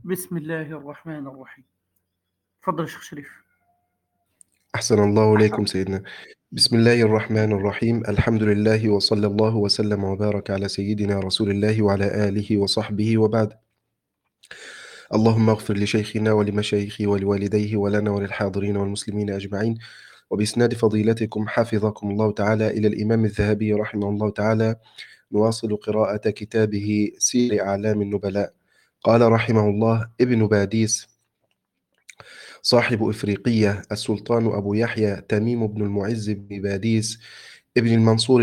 بسم الله الرحمن الرحيم. تفضل يا شيخ شريف. أحسن الله إليكم سيدنا. بسم الله الرحمن الرحيم. الحمد لله وصلى الله وسلم وبارك على سيدنا رسول الله وعلى آله وصحبه وبعد. اللهم اغفر لشيخنا ولمشايخه ولوالديه ولنا وللحاضرين والمسلمين أجمعين. وبإسناد فضيلتكم حفظكم الله تعالى إلى الإمام الذهبي رحمه الله تعالى نواصل قراءة كتابه سير أعلام النبلاء. قال رحمه الله: ابن باديس صاحب إفريقية السلطان أبو يحيى تميم بن المعز بن باديس ابن المنصور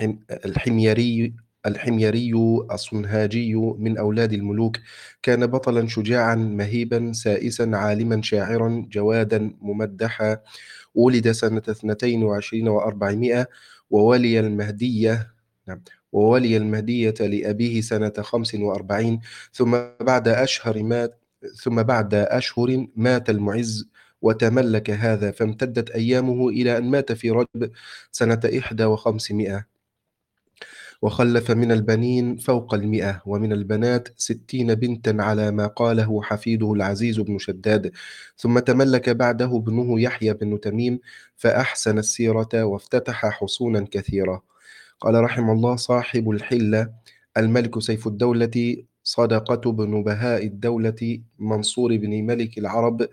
الحميري الصنهاجي من أولاد الملوك، كان بطلا شجاعا مهيبا سائسا عالما شاعرا جوادا ممدحا. ولد سنة 22 و400، وولي المهدية نعم وولي المهدية لأبيه سنة 45. ثم بعد أشهر مات ثم بعد أشهر مات المعز وتملك هذا، فامتدت أيامه إلى أن مات في رجب سنة 51، وخلف من البنين فوق 100، ومن البنات 60 بنتا على ما قاله حفيده العزيز بن شداد. ثم تملك بعده ابنه يحيى بن تميم، فأحسن السيرة وافتتح حصونا كثيرة. قال رحمه الله: صاحب الحلة الملك سيف الدولة صدقة بن بهاء الدولة منصور بن ملك العرب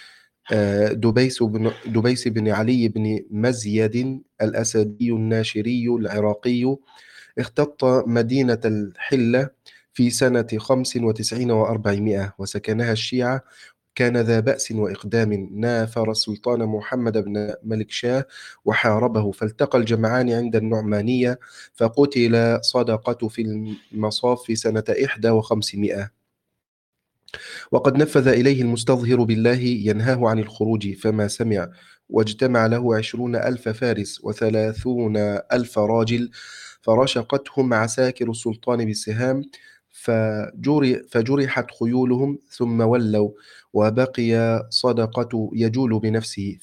دبيس بن علي بن مزيد الأسدي الناشري العراقي، اختط مدينة الحلة في سنة 95 و400، وسكنها الشيعة. كان ذا بأس وإقدام، نافر السلطان محمد بن ملك شاه وحاربه، فالتقى الجمعان عند النعمانية، فقتل صدقة في المصاف سنة 51. وقد نفذ إليه المستظهر بالله ينهاه عن الخروج، فما سمع، واجتمع له 20,000 فارس و30,000 راجل، فرشقتهم عساكر السلطان بالسهام، فجرحت خيولهم، ثم ولوا، وبقي صدقة يجول بنفسه،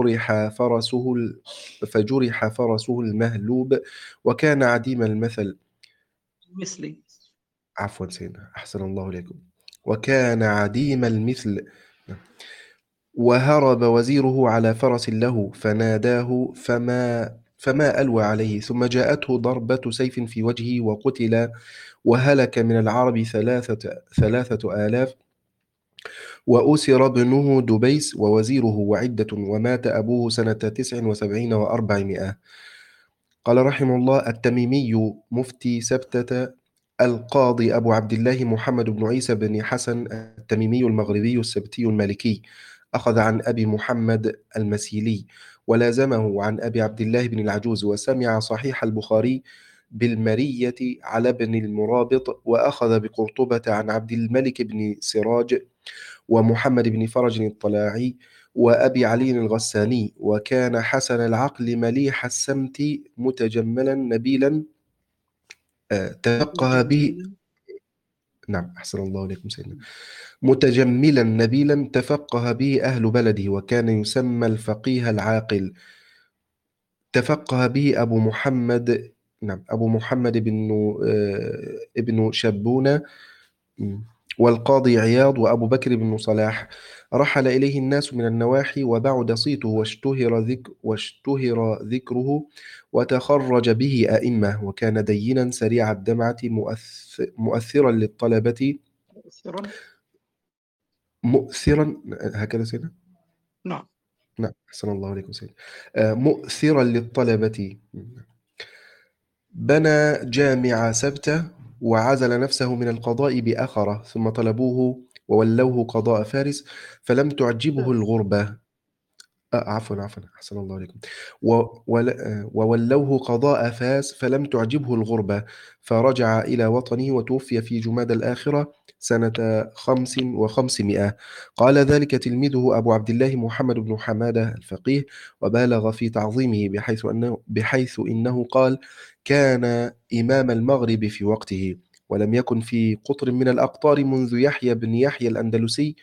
فجرح فرسه المهلوب، وكان عديم المثل. مثلي. عفوا سيدنا، أحسن الله إليكم. وكان عديم المثل. وهرب وزيره على فرس له فناداه، فما ألوى عليه، ثم جاءته ضربة سيف في وجهه وقتل. وهلك من العرب 3,000، وأسر ابنه دبيس ووزيره وعدة، ومات أبوه سنة 79 و400. قال رحمه الله: التميمي مفتي سبتة القاضي أبو عبد الله محمد بن عيسى بن حسن التميمي المغربي السبتي المالكي، أخذ عن أبي محمد المسيلي، ولازمه عن أبي عبد الله بن العجوز، وسمع صحيح البخاري بالمرية على ابن المرابط، وأخذ بقرطبة عن عبد الملك بن سراج ومحمد بن فرج الطلاعي وأبي علي الغساني. وكان حسن العقل مليح السمت متجملا نبيلا تفقه به. متجملا. نعم، أحسن الله إليكم سيدنا. متجملا نبيلا تفقه به أهل بلده، وكان يسمى الفقيه العاقل. تفقه به أبو محمد نعم أبو محمد ابن شبونة، والقاضي عياض، وأبو بكر بن صلاح. رحل إليه الناس من النواحي، وبعد صيته، واشتهر ذكره، وتخرج به أئمة، وكان دينا سريع الدمعة مؤثرا للطلبة. مؤثرا. مؤثرا، هكذا سيدنا. نعم. نعم، أحسن الله عليكم سيدنا. مؤثرا للطلبة. بنى جامع سبتة، وعزل نفسه من القضاء بأخرة، ثم طلبوه وولوه قضاء فارس، فلم تعجبه فارس. الغربة. عفوا أحسن الله عليكم. وولوه قضاء فاس، فلم تعجبه الغربة، فرجع إلى وطنه، وتوفي في جماد الآخرة سنة 5 و500. قال ذلك تلميذه أبو عبد الله محمد بن حمادة الفقيه، وبالغ في تعظيمه بحيث إنه قال: كان إمام المغرب في وقته، ولم يكن في قطر من الأقطار منذ يحيى بن يحيى الأندلسي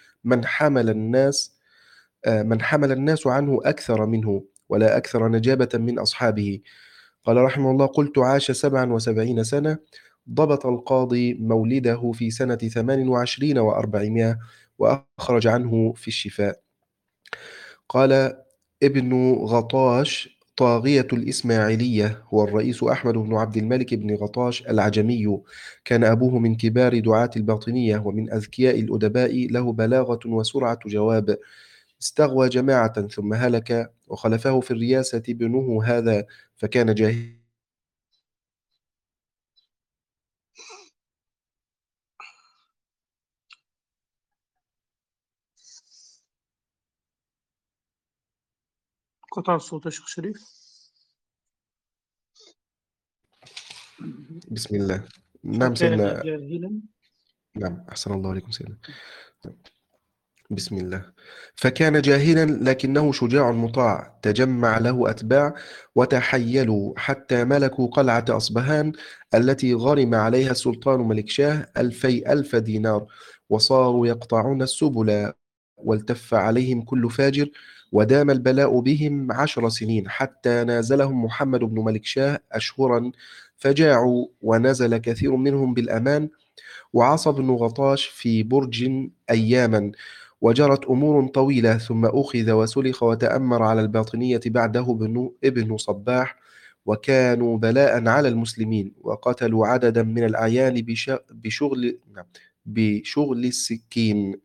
من حمل الناس عنه أكثر منه، ولا أكثر نجابة من أصحابه. قال رحمه الله: قلت: عاش 77 سنة، ضبط القاضي مولده في سنة 28 و400 وأخرج عنه في الشفاء. قال ابن غطاش: طاغية الإسماعيلية هو الرئيس أحمد بن عبد الملك بن غطاش العجمي. كان أبوه من كبار دعاة الباطنية ومن أذكياء الأدباء، له بلاغة وسرعة جواب. استغوى جماعة ثم هلك، وخلفه في الرياسة ابنه هذا، فكان جاهلا. قطع الصوت يا شيخ شريف. بسم الله. نعم فكان سيدنا. جاهلا. نعم، أحسن الله عليكم سيدنا. بسم الله. فكان جاهلا لكنه شجاع مطاع، تجمع له أتباع وتحيلوا حتى ملكوا قلعة أصبهان التي غرم عليها السلطان ملكشاه 2000 دينار، وصاروا يقطعون السبل، والتف عليهم كل فاجر. ودام البلاء بهم 10 سنين حتى نازلهم محمد بن ملكشاه أشهرا، فجاعوا ونزل كثير منهم بالأمان. وعصى بن غطاش في برج أياما، وجرت أمور طويلة، ثم أخذ وسلخ وتأمر على الباطنية بعده ابن صباح، وكانوا بلاء على المسلمين، وقتلوا عددا من الأعيان بشغل السكين.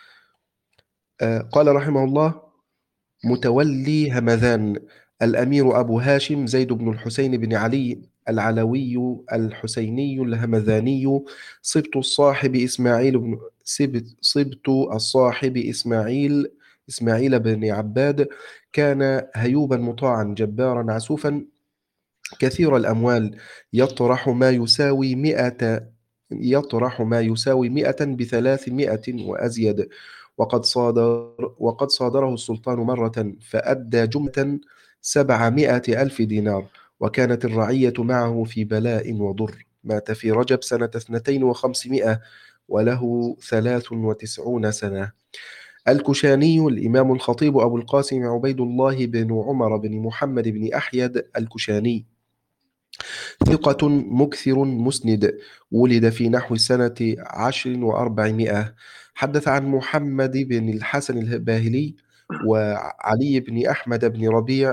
قال رحمه الله: متولي همذان: الأمير أبو هاشم زيد بن الحسين بن علي العلوي الحسيني الهمذاني، صبت الصاحب إسماعيل بن صبت الصاحب إسماعيل بن عباد. كان هيوبا مطاعا جبارا عسوفا كثير الأموال، يطرح ما يساوي 100 ب300 وأزيد. وقد صادره السلطان مرة فأدى جملة 700 ألف دينار، وكانت الرعية معه في بلاء وضر. مات في رجب سنة 5200 وله 93 سنة. الكشاني الإمام الخطيب أبو القاسم عبيد الله بن عمر بن محمد بن أحيد الكشاني، ثقة مكثر مسند، ولد في نحو سنة 10 و400. حدث عن محمد بن الحسن الباهلي وعلي بن أحمد بن ربيع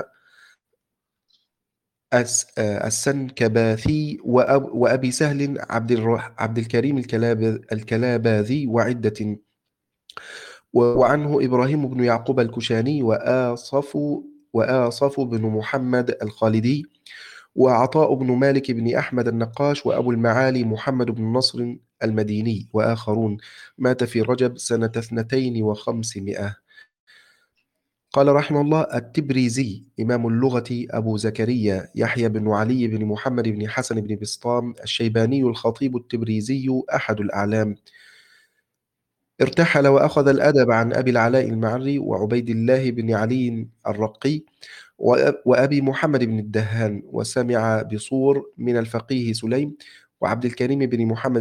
السنكباثي وأبي سهل عبد الكريم الكلاباذي وعدة. وعنه إبراهيم بن يعقوب الكشاني وآصف بن محمد الخالدي وعطاء بن مالك بن أحمد النقاش وأبو المعالي محمد بن نصر المديني وآخرون. مات في رجب سنة 5200. قال رحمه الله: التبريزي إمام اللغة أبو زكريا يحيى بن علي بن محمد بن حسن بن بسطام الشيباني الخطيب التبريزي أحد الأعلام. ارتحل وأخذ الأدب عن أبي العلاء المعري وعبيد الله بن علي الرقي وأبي محمد بن الدهان، وسمع بصور من الفقيه سليم وعبد الكريم بن محمد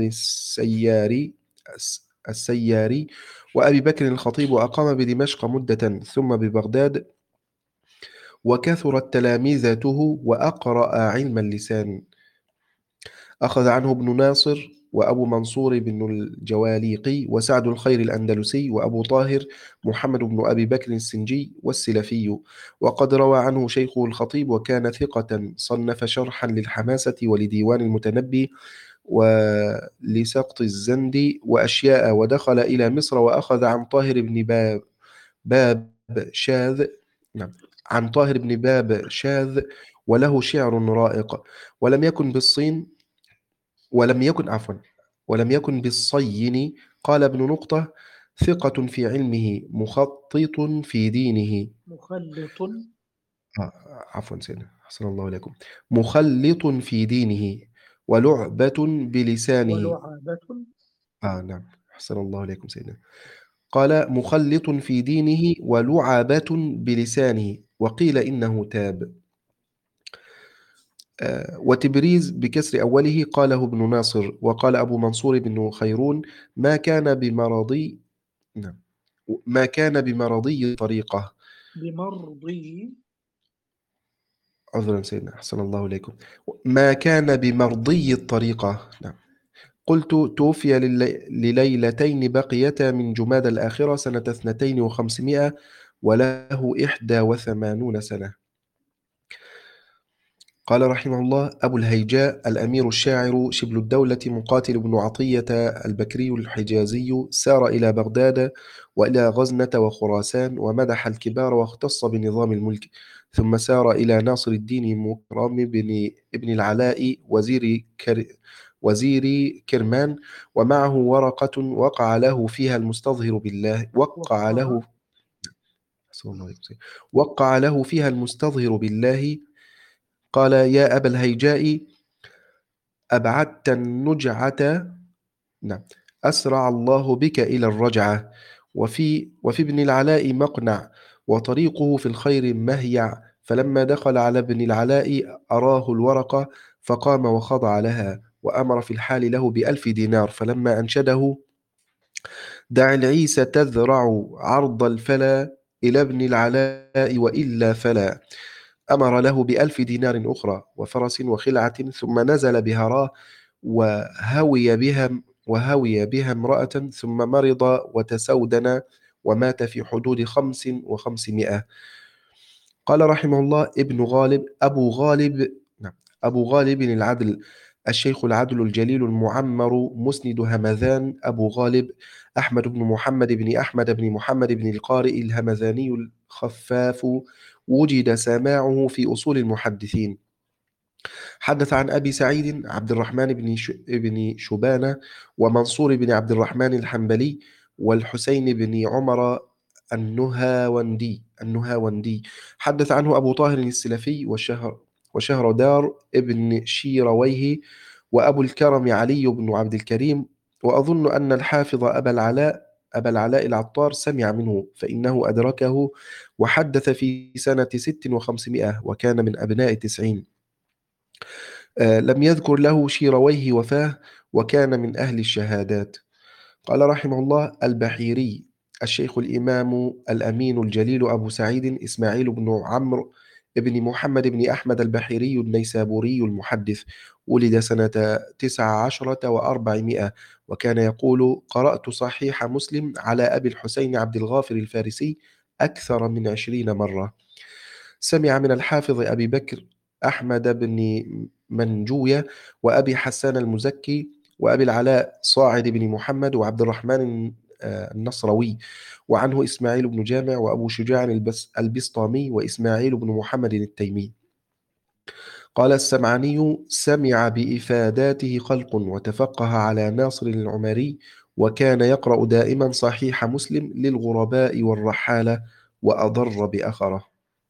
السياري وأبي بكر الخطيب. وأقام بدمشق مدة ثم ببغداد، وكثرت تلامذته وأقرأ علم اللسان. أخذ عنه ابن ناصر وأبو منصور بن الجواليقي وسعد الخير الأندلسي وأبو طاهر محمد بن أبي بكر السنجي والسلفي. وقد روى عنه شيخه الخطيب، وكان ثقة، صنف شرحا للحماسة ولديوان المتنبي ولسقط الزند وأشياء. ودخل إلى مصر وأخذ عن طاهر بن باب شاذ نعم عن طاهر بن باب شاذ، وله شعر رائق. ولم يكن بالصين ولم يكن عفوا ولم يكن بالصين. قال ابن نقطة: ثقة في علمه، مخطط في دينه. مخلط عفوا سيدنا، أحسن الله إليكم. مخلط في دينه ولعبة بلسانه. ولعابة. نعم، أحسن الله إليكم سيدنا. قال: مخلط في دينه ولعبة بلسانه، وقيل إنه تاب. وتبريز بكسر أوله قاله ابن ناصر. وقال أبو منصور بن خيرون: ما كان بمرضي نعم ما كان بمرضي طريقة. بمرضي. عذرا سيدنا، أحسن الله إليكم. ما كان بمرضي الطريقة. نعم. قلت توفي لليلتين بقيتا من جماد الآخرة سنة 5200 وله 81 سنة. قال رحمه الله: أبو الهيجاء الأمير الشاعر شبل الدولة مقاتل بن عطية البكري الحجازي سار إلى بغداد وإلى غزنة وخراسان ومدح الكبار واختص بنظام الملك، ثم سار إلى ناصر الدين مكرم بن ابن العلاء وزير كرمان، ومعه ورقة وقع له فيها المستظهر بالله. قال: يا أبا الهيجاء، أبعدت النجعة، نعم، أسرع الله بك إلى الرجعة، وفي ابن العلاء مقنع، وطريقه في الخير مهيع. فلما دخل على ابن العلاء أراه الورقة، فقام وخضع لها، وأمر في الحال له ب1000 دينار. فلما أنشده: دع العيس تذرع عرض الفلا إلى ابن العلاء وإلا فلا، أمر له ب1000 دينار أخرى وفرس وخلعة، ثم نزل بهراه وهوي بها امرأة، ثم مرض وتسودن ومات في حدود 5500. قال رحمه الله: ابن غالب أبو غالب، نعم، أبو غالب العدل، الشيخ العدل الجليل المعمر مسند همذان، أبو غالب أحمد بن محمد بن أحمد بن محمد بن القارئ الهمذاني الخفاف، وجد سماعه في أصول المحدثين. حدث عن أبي سعيد عبد الرحمن بن شبانة، ومنصور بن عبد الرحمن الحنبلي، والحسين بن عمر النهاوندي. حدث عنه أبو طاهر السلفي وشهردار ابن شيرويه، وأبو الكرم علي بن عبد الكريم. وأظن أن الحافظ أبا العلاء العطار سمع منه، فإنه أدركه وحدث في سنة 5600 وكان من أبناء 90. لم يذكر له شيرويه وفاه، وكان من أهل الشهادات. قال رحمه الله: البحيري الشيخ الإمام الأمين الجليل أبو سعيد إسماعيل بن عمرو بن محمد بن أحمد البحيري النيسابوري المحدث، ولد سنة 19 و400، وكان يقول: قرأت صحيح مسلم على أبي الحسين عبد الغافر الفارسي أكثر من 20 مرة. سمع من الحافظ أبي بكر أحمد بن منجوية، وأبي حسان المزكي، وأبي العلاء صاعد بن محمد، وعبد الرحمن النصروي، وعنه إسماعيل بن جامع، وأبو شجاع البسطامي، وإسماعيل بن محمد التيمي. قال السمعاني: سمع بإفاداته خلق، وتفقه على ناصر العمري، وكان يقرأ دائما صحيح مسلم للغرباء والرحالة، وأضر بأخره.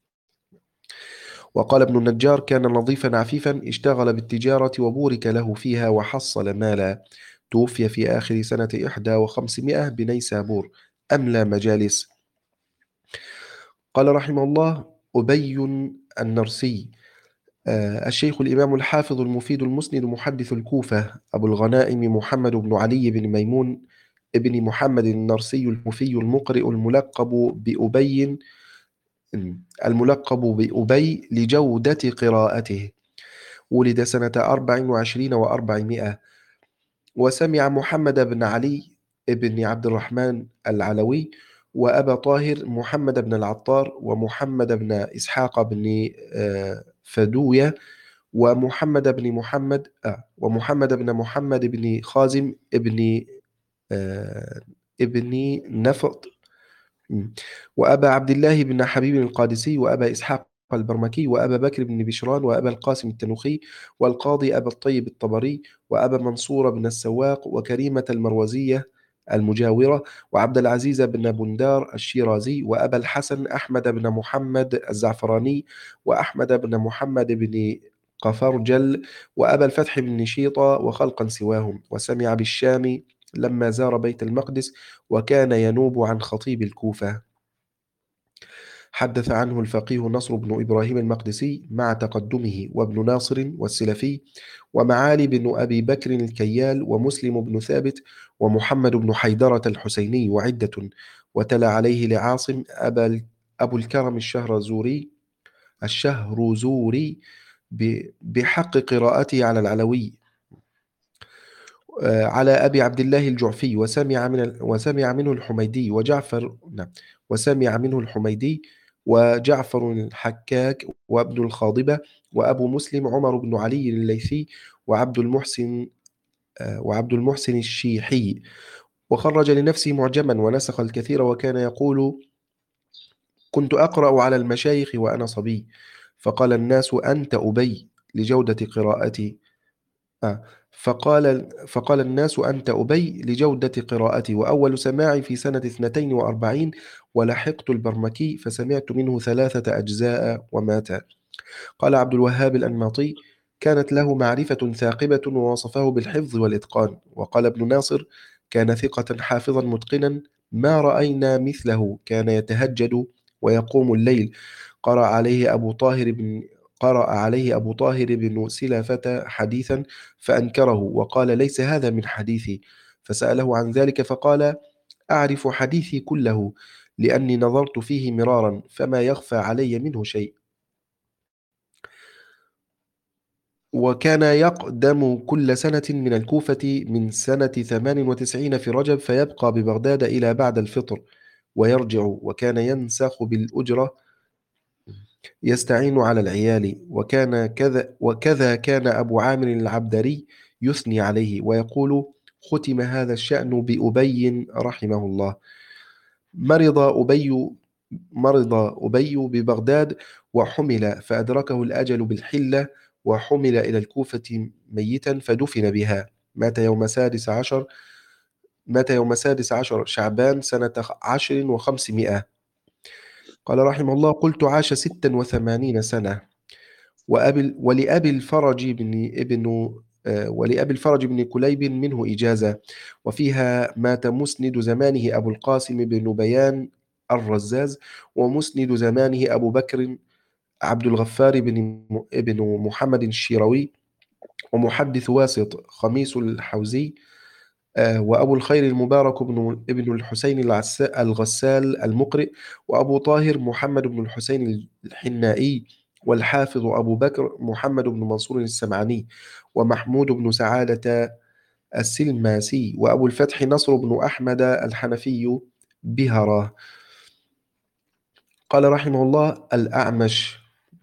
وقال ابن النجار: كان نظيفا عفيفا، اشتغل بالتجارة وبورك له فيها وحصل مالا. توفي في آخر سنة 51 بنيسابور، أملى مجالس. قال رحمه الله: أبي النرسي الشيخ الإمام الحافظ المفيد المسند محدث الكوفة، أبو الغنائم محمد بن علي بن ميمون ابن محمد النرسي المفي المقرئ الملقب بأبي لجودة قراءته، ولد سنة 24 و400. وسمع محمد بن علي بن عبد الرحمن العلوي، وأبا طاهر محمد بن العطار، ومحمد بن إسحاق بن فدوية، ومحمد بن محمد بن خازم ابن نفط، وأبا عبد الله بن حبيب القادسي، وأبا إسحاق البرمكي، وأبا بكر بن بشران، وأبا القاسم التنوخي، والقاضي أبا الطيب الطبري، وأبا منصور بن السواق، وكريمة المروزية المجاورة، وعبد العزيز بن بندار الشيرازي، وأبا الحسن أحمد بن محمد الزعفراني، وأحمد بن محمد بن قفرجل، وأبا الفتح بن نشيطة، وخلقا سواهم. وسمع بالشام لما زار بيت المقدس، وكان ينوب عن خطيب الكوفة. حدث عنه الفقيه نصر بن إبراهيم المقدسي مع تقدمه، وابن ناصر والسلفي، ومعالي بن أبي بكر الكيال، ومسلم بن ثابت، ومحمد بن حيدرة الحسيني، وعدة. وتلا عليه لعاصم أبو الكرم الشهرزوري، الشهرزوري بحق قراءته على العلوي على أبي عبد الله الجعفي، وسمع منه الحميدي وجعفر، نعم، وسمع منه الحميدي وجعفر الحكاك وابن الخاضبة وأبو مسلم عمر بن علي الليثي وعبد المحسن الشيحي. وخرج لنفسه معجما ونسخ الكثير، وكان يقول: كنت أقرأ على المشايخ وأنا صبي، فقال الناس: أنت أبي لجودة قراءتي. فقال الناس: أنت أبي لجودة قراءتي. وأول سماعي في سنة 42، ولحقت البرمكي فسمعت منه 3 أجزاء ومات. قال عبد الوهاب الأنماطي: كانت له معرفة ثاقبة، ووصفه بالحفظ والإتقان. وقال ابن ناصر: كان ثقة حافظا متقنا، ما رأينا مثله، كان يتهجد ويقوم الليل. قرأ عليه أبو طاهر بن قرأ عليه أبو طاهر بن سلافة حديثا فأنكره، وقال: ليس هذا من حديثي. فسأله عن ذلك فقال: أعرف حديثي كله، لأني نظرت فيه مرارا، فما يخفى علي منه شيء. وكان يقدم كل سنة من الكوفة من سنة 98 في رجب، فيبقى ببغداد إلى بعد الفطر ويرجع، وكان ينسخ بالأجرة يستعين على العيال. وكذا كان أبو عامر العبدري يثني عليه ويقول: ختم هذا الشأن بأبي رحمه الله. مرض أبي مرض أبي ببغداد وحمل، فأدركه الأجل بالحلة، وحمل إلى الكوفة ميتا فدفن بها. مات يوم 16 شعبان سنة 10 و500. قال رحمه الله: قلت: عاش 86 سنة. ولأبي الفرج بن كليب منه إجازة، وفيها: مات مسند زمانه أبو القاسم بن بيان الرزاز، ومسند زمانه أبو بكر عبد الغفار ابن محمد الشيروي، ومحدث واسط خميس الحوزي، وأبو الخير المبارك ابن الحسين الغسال المقرئ، وأبو طاهر محمد بن الحسين الحنائي، والحافظ أبو بكر محمد بن منصور السمعاني، ومحمود بن سعادة السلماسي، وأبو الفتح نصر بن أحمد الحنفي بهرة. قال رحمه الله: الأعمش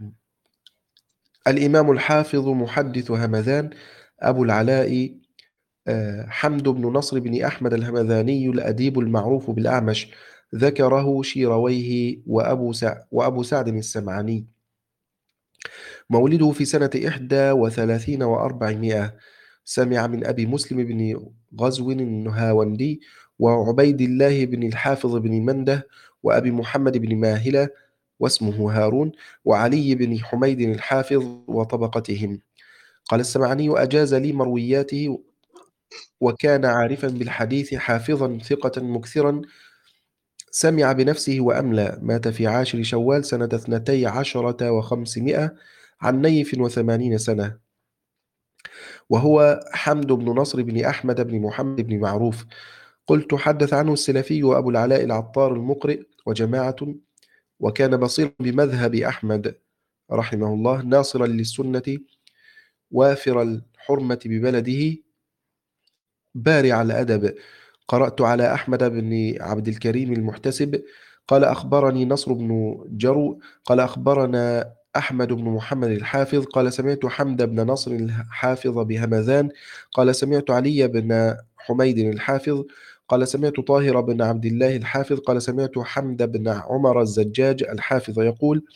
الإمام الحافظ محدث همذان أبو العلاء حمد بن نصر بن أحمد الهمذاني الأديب المعروف بالأعمش، ذكره شيرويه وأبو سعد السمعاني. مولده في سنة 31 و400. سمع من أبي مسلم بن غزو النهاوندي، وعبيد الله بن الحافظ بن منده، وأبي محمد بن ماهلة واسمه هارون، وعلي بن حميد الحافظ وطبقتهم. قال السمعاني: أجاز لي مروياته، وكان عارفا بالحديث حافظا ثقة مكثرا، سمع بنفسه وأملى. مات في 10 شوال سنة 12 و500 عن نيف 80 سنة. وهو حمد بن نصر بن أحمد بن محمد بن معروف. قلت: حدث عنه السلفي وأبو العلاء العطار المقرئ وجماعة. وكان بصيرا بمذهب أحمد رحمه الله، ناصرا للسنة، وافر الحرمة ببلده، بارع الأدب. قرأت على أحمد بن عبد الكريم المحتسب. قال: أخبرني نصر بن جرو. قال: أخبرنا أحمد بن محمد الحافظ. قال: سمعت حمد بن نصر الحافظ بهمذان. قال: سمعت علي بن حميد الحافظ. قال: سمعت طاهر بن عبد الله الحافظ. قال: سمعت حمد بن عمر الزجاج الحافظ يقول: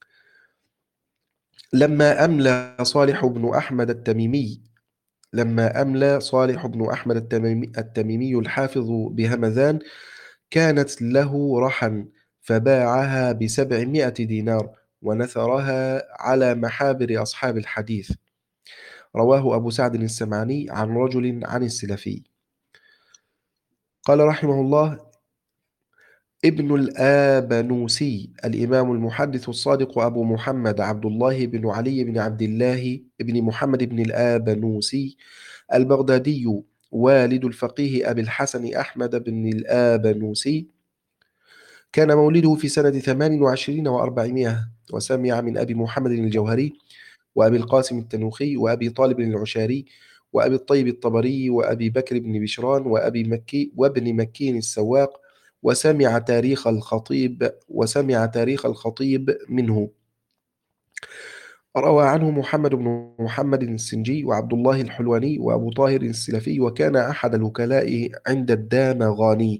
لما أملى صالح بن أحمد التميمي التميمي الحافظ بهمذان، كانت له رحا، فباعها ب700 دينار، ونثرها على محابر أصحاب الحديث. رواه أبو سعد السمعاني عن رجل عن السلفي. قال رحمه الله: ابن الآبنوسي الإمام المحدث الصادق أبو محمد عبد الله بن علي بن عبد الله بن محمد بن الآبنوسي البغدادي، والد الفقيه أبي الحسن أحمد بن الآبنوسي، كان مولده في سنة 28 و400، وسمع من أبي محمد الجوهري وأبي القاسم التنوخي وأبي طالب العشاري وأبي الطيب الطبري وأبي بكر بن بشران وابن مكي السواق، وسمع تاريخ الخطيب منه. روى عنه محمد بن محمد السنجي وعبد الله الحلواني وأبو طاهر السلفي، وكان أحد الوكلاء عند الدامغاني.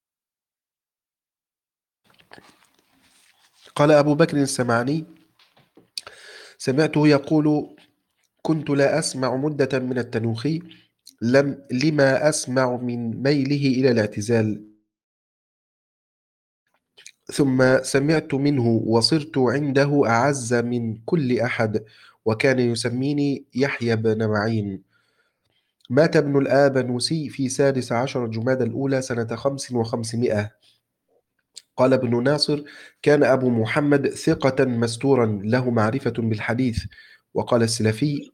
قال أبو بكر السمعاني: سمعته يقول: كنت لا أسمع مدة من التنوخي لما أسمع من ميله إلى الاعتزال، ثم سمعت منه وصرت عنده أعز من كل أحد، وكان يسميني يحيى بن معين. مات ابن الآبنوسي في 16 جماد الأولى سنة 5 و500. قال ابن ناصر: كان أبو محمد ثقة مستورا له معرفة بالحديث. وقال السلفي: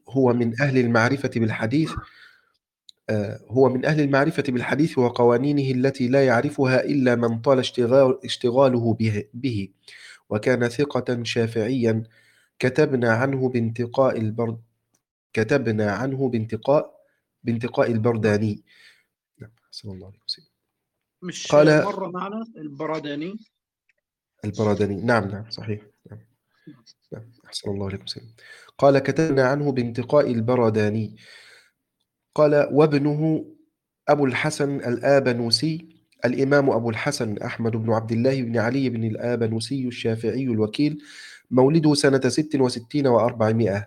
هو من أهل المعرفة بالحديث وقوانينه التي لا يعرفها إلا من طال اشتغاله به. وكان ثقة شافعيا. كتبنا عنه بانتقاء البرد كتبنا عنه بانتقاء نعم. البرداني. نعم، أحسن الله عليه وسلم. مش قال مرة معنا البراداني؟ البرداني، نعم نعم صحيح. نعم نعم، أحسن الله عليه وسلم. قال: كتبنا عنه بانتقاء البرداني. قال: وابنه أبو الحسن الآبنوسي الإمام أبو الحسن أحمد بن عبد الله بن علي بن الآبنوسي الشافعي الوكيل، مولده سنة 66 و400.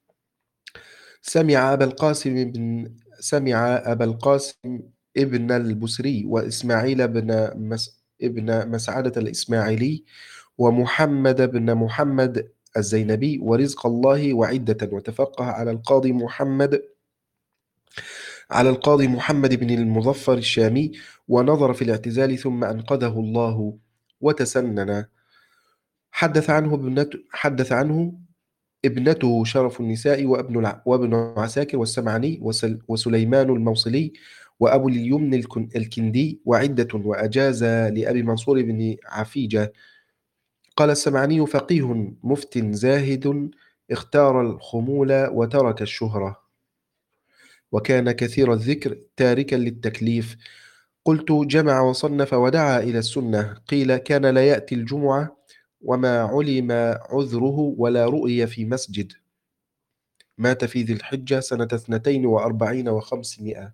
سمع أبا القاسم ابن البسري وإسماعيل ابن مسعدة الإسماعيلي ومحمد بن محمد الزينبي ورزق الله وعدة، وتفقه على القاضي محمد بن المظفر الشامي، ونظر في الاعتزال ثم أنقذه الله وتسنن. حدث عنه ابنته شرف النساء وابن عساكر والسمعاني وسليمان الموصلي وأبو اليمن الكندي وعدة، وأجاز لأبي منصور بن عفيجة. قال السمعاني: فقيه مفت زاهد، اختار الخمول وترك الشهرة، وكان كثير الذكر تاركا للتكليف. قلت: جمع وصنف ودعا إلى السنة. قيل: كان لا يأتي الجمعة وما علم عذره ولا رؤي في مسجد. مات في ذي الحجة سنة 42 و500.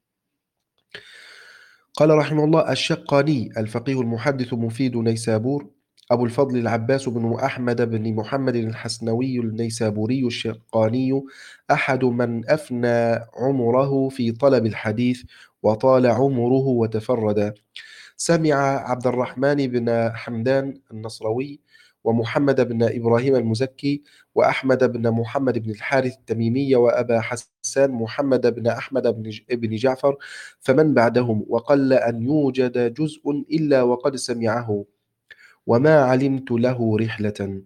قال رحمه الله: الشقاني الفقيه المحدث مفيد نيسابور أبو الفضل العباس بن أحمد بن محمد الحسنوي النيسابوري الشقاني، أحد من أفنى عمره في طلب الحديث وطال عمره وتفرد. سمع عبد الرحمن بن حمدان النصروي ومحمد بن إبراهيم المزكي وأحمد بن محمد بن الحارث التميمي وأبا حسان محمد بن أحمد بن جعفر، فمن بعدهم، وقل أن يوجد جزء إلا وقد سمعه وما علمت له رحلة.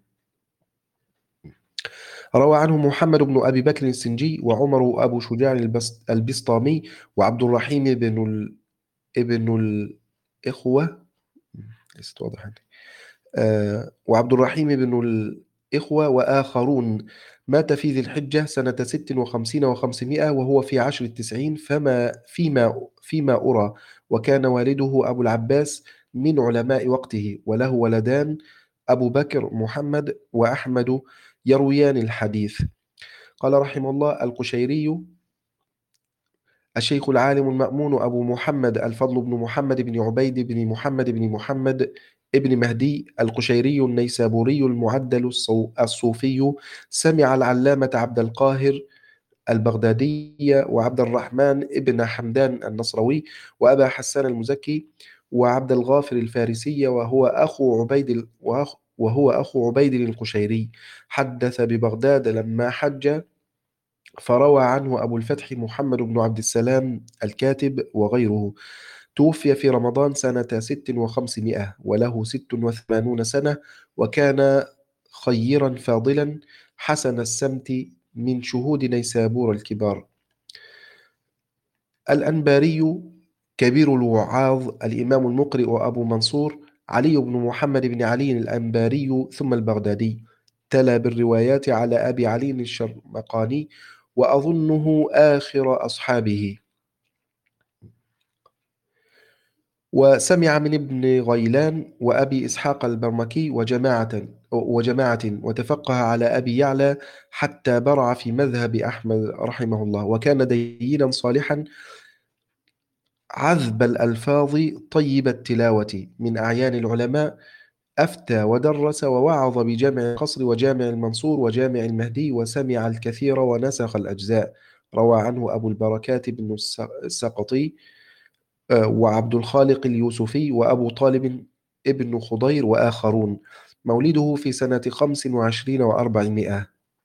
روى عنه محمد بن أبي بكر السنجي وعمر أبو شجاع البسطامي وعبد الرحيم ابن الإخوة، ليست واضحة، وعبد الرحيم بن الإخوة وآخرون. مات في ذي الحجة سنة 56 و500 وهو في 10 التسعين، فيما أرى. وكان والده أبو العباس من علماء وقته، وله ولدان أبو بكر محمد وأحمد يرويان الحديث. قال رحمه الله: القشيري الشيخ العالم المأمون أبو محمد الفضل بن محمد بن عبيد بن محمد ابن مهدي القشيري النيسابوري المعدل الصوفي، سمع العلامة عبد القاهر البغدادي وعبد الرحمن ابن حمدان النصروي وأبا حسان المزكي وعبد الغافر الفارسي، وهو أخو عبيد القشيري. حدث ببغداد لما حج، فروى عنه أبو الفتح محمد بن عبد السلام الكاتب وغيره. توفي في رمضان سنة 6 و500 وله 86 سنة، وكان خيرا فاضلا حسن السمت من شهود نيسابور الكبار. الأنباري كبير الوعاظ الإمام المقرئ أبو منصور علي بن محمد بن علي الأنباري ثم البغدادي. تلا بالروايات على أبي علي الشرمقاني، وأظنه آخر أصحابه. وسمع من ابن غيلان وأبي إسحاق البرمكي وجماعة وتفقه على أبي يعلى حتى برع في مذهب أحمد رحمه الله، وكان دينا صالحا عذب الألفاظ طيب التلاوة، من أعيان العلماء. أفتى ودرس ووعظ بجامع القصر وجامع المنصور وجامع المهدي، وسمع الكثير ونسخ الأجزاء. روى عنه أبو البركات بن السقطي، وعبد الخالق اليوسفي، وأبو طالب ابن خضير، وآخرون. مولده في سنة 25 و400،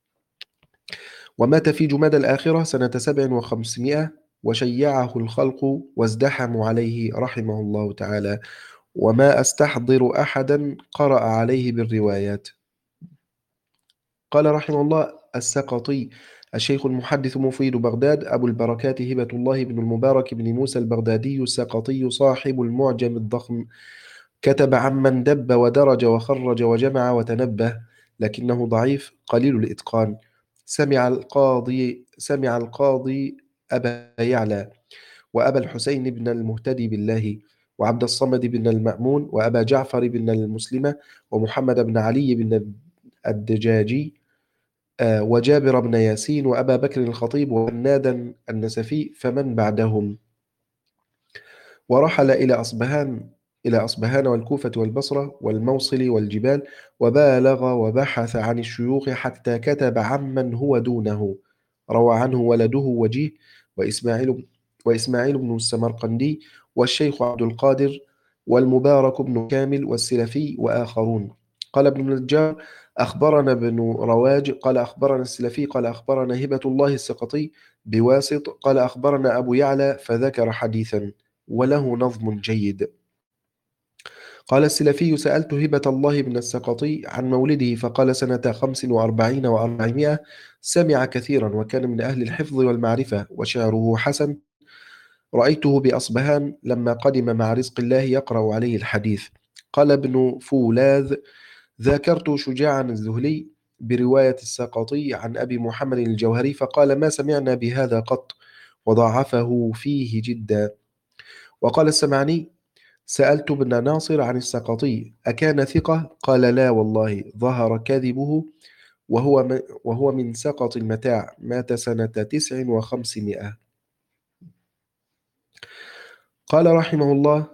ومات في جماد الآخرة سنة 57، وشيعه الخلق وازدحموا عليه رحمه الله تعالى، وما أستحضر أحدا قرأ عليه بالروايات. قال رحمه الله السقطي: الشيخ المحدث مفيد بغداد أبو البركات هبة الله بن المبارك بن موسى البغدادي السقطي صاحب المعجم الضخم، كتب عمن دب ودرج وخرج وجمع وتنبه، لكنه ضعيف قليل الإتقان. سمع القاضي أبا يعلى، وأبا الحسين بن المهتدي بالله، وعبد الصمد بن المأمون، وأبا جعفر بن المسلمة، ومحمد بن علي بن الدجاجي، وجابر بن ياسين، وأبا بكر الخطيب، وهنادا النسفي، فمن بعدهم. ورحل إلى أصبهان والكوفة والبصرة والموصل والجبال، وبالغ وبحث عن الشيوخ حتى كتب عمن هو دونه. روى عنه ولده وجيه وإسماعيل بن السمرقندي، والشيخ عبد القادر، والمبارك بن كامل، والسلفي، وآخرون. قال ابن النجار: أخبرنا ابن رواج قال أخبرنا السلفي قال أخبرنا هبة الله السقطي بواسط قال أخبرنا أبو يعلى، فذكر حديثا وله نظم جيد. قال السلفي: سألت هبة الله بن السقطي عن مولده، فقال سنة 45 و400. سمع كثيرا، وكان من أهل الحفظ والمعرفة، وشعره حسن. رأيته بأصبهان لما قدم مع رزق الله يقرأ عليه الحديث. قال ابن فولاذ: ذاكرت شجاعا الذهلي برواية السقطي عن أبي محمد الجوهري، فقال: ما سمعنا بهذا قط، وضعفه فيه جدا. وقال السمعني: سألت ابن ناصر عن السقطي أكان ثقة؟ قال: لا والله، ظهر كذبه، وهو من سقط المتاع، مات سنة 59. قال رحمه الله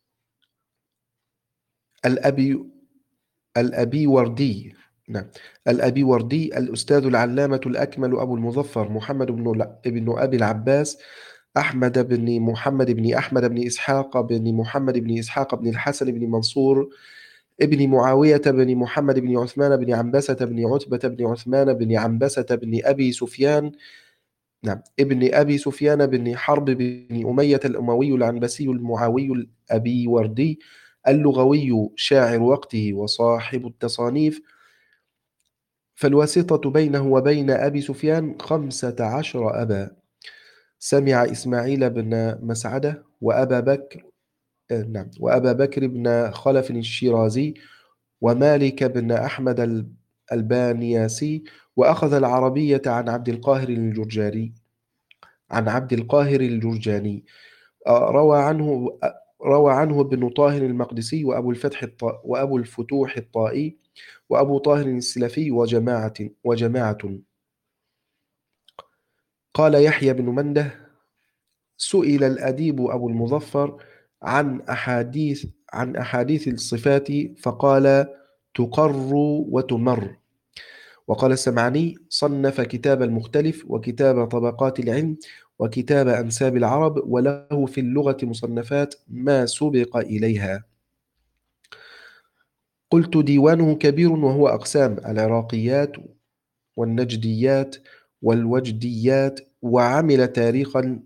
الأبي الأبي وردي، نعم، الأبي وردي الأستاذ العلامة الأكمل أبو المظفر محمد بن أبي العباس أحمد بن محمد بن أحمد بن إسحاق بن محمد بن إسحاق بن الحسن بن منصور ابن معاوية بن محمد بن عثمان بن عنبسة بن عتبة بن عثمان بن عنبسة بن أبي سفيان، نعم، ابن أبي سفيان بن حرب بن أمية الأموي العنبسي المعاوي الأبي وردي اللغوي، شاعر وقته وصاحب التصانيف، فالواسطة بينه وبين أبي سفيان 15 أبا. سمع إسماعيل بن مسعدة وأبا بكر بن خلف الشيرازي، ومالك بن أحمد البانياسي، وأخذ العربية عن عبد القاهر الجرجاني. روى عنه ابن طاهر المقدسي، وأبو الفتوح الطائي، وأبو طاهر السلفي، وجماعة. قال يحيى بن منده: سئل الأديب أبو المظفر عن أحاديث الصفات، فقال: تقر وتمر. وقال السمعاني: صنف كتاب المختلف، وكتاب طبقات العلم، وكتاب أنساب العرب، وله في اللغة مصنفات ما سبق إليها. قلت: ديوانه كبير، وهو أقسام: العراقيات، والنجديات، والوجديات، وعمل تاريخا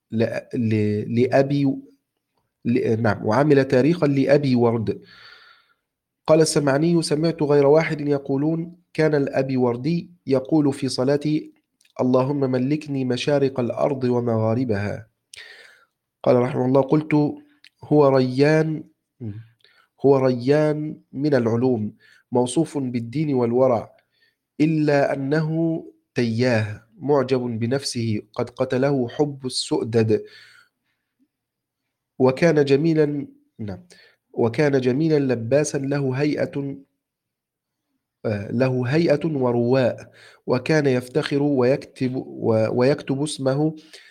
لأبي ورد. قال السمعني: سمعت غير واحد يقولون: كان الأبي وردي يقول في صلاتي: اللهم ملكني مشارق الأرض ومغاربها. قال رحمه الله: قلت: هو هو ريان من العلوم، موصوف بالدين والورع، إلا أنه تياه معجب بنفسه، قد قتله حب السؤدد. وكان جميلا نعم وكان جميلا لباسا، له هيئة ورواء، وكان يفتخر ويكتب اسمه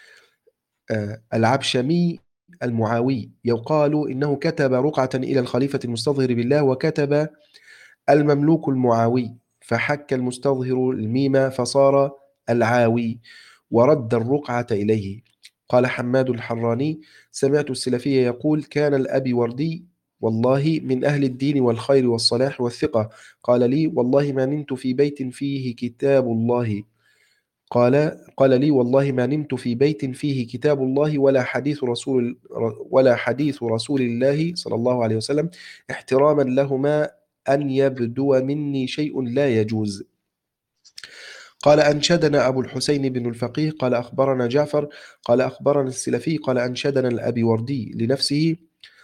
العبشمي المعاوي. يقال إنه كتب رقعة إلى الخليفة المستظهر بالله، وكتب المملوك المعاوي، فحك المستظهر الميم فصار العاوي، ورد الرقعة إليه. قال حماد الحراني: سمعت السلفي يقول: كان الأبي وردي والله من أهل الدين والخير والصلاح والثقة. قال لي: والله ما نمت في بيت فيه كتاب الله قال لي: والله ما نمت في بيت فيه كتاب الله ولا حديث رسول الله صلى الله عليه وسلم، احتراما لهما، أن يبدو مني شيء لا يجوز. قال: أنشدنا أبو الحسين بن الفقيه قال أخبرنا جعفر قال أخبرنا السلفي قال أنشدنا الأبي وردي لنفسه: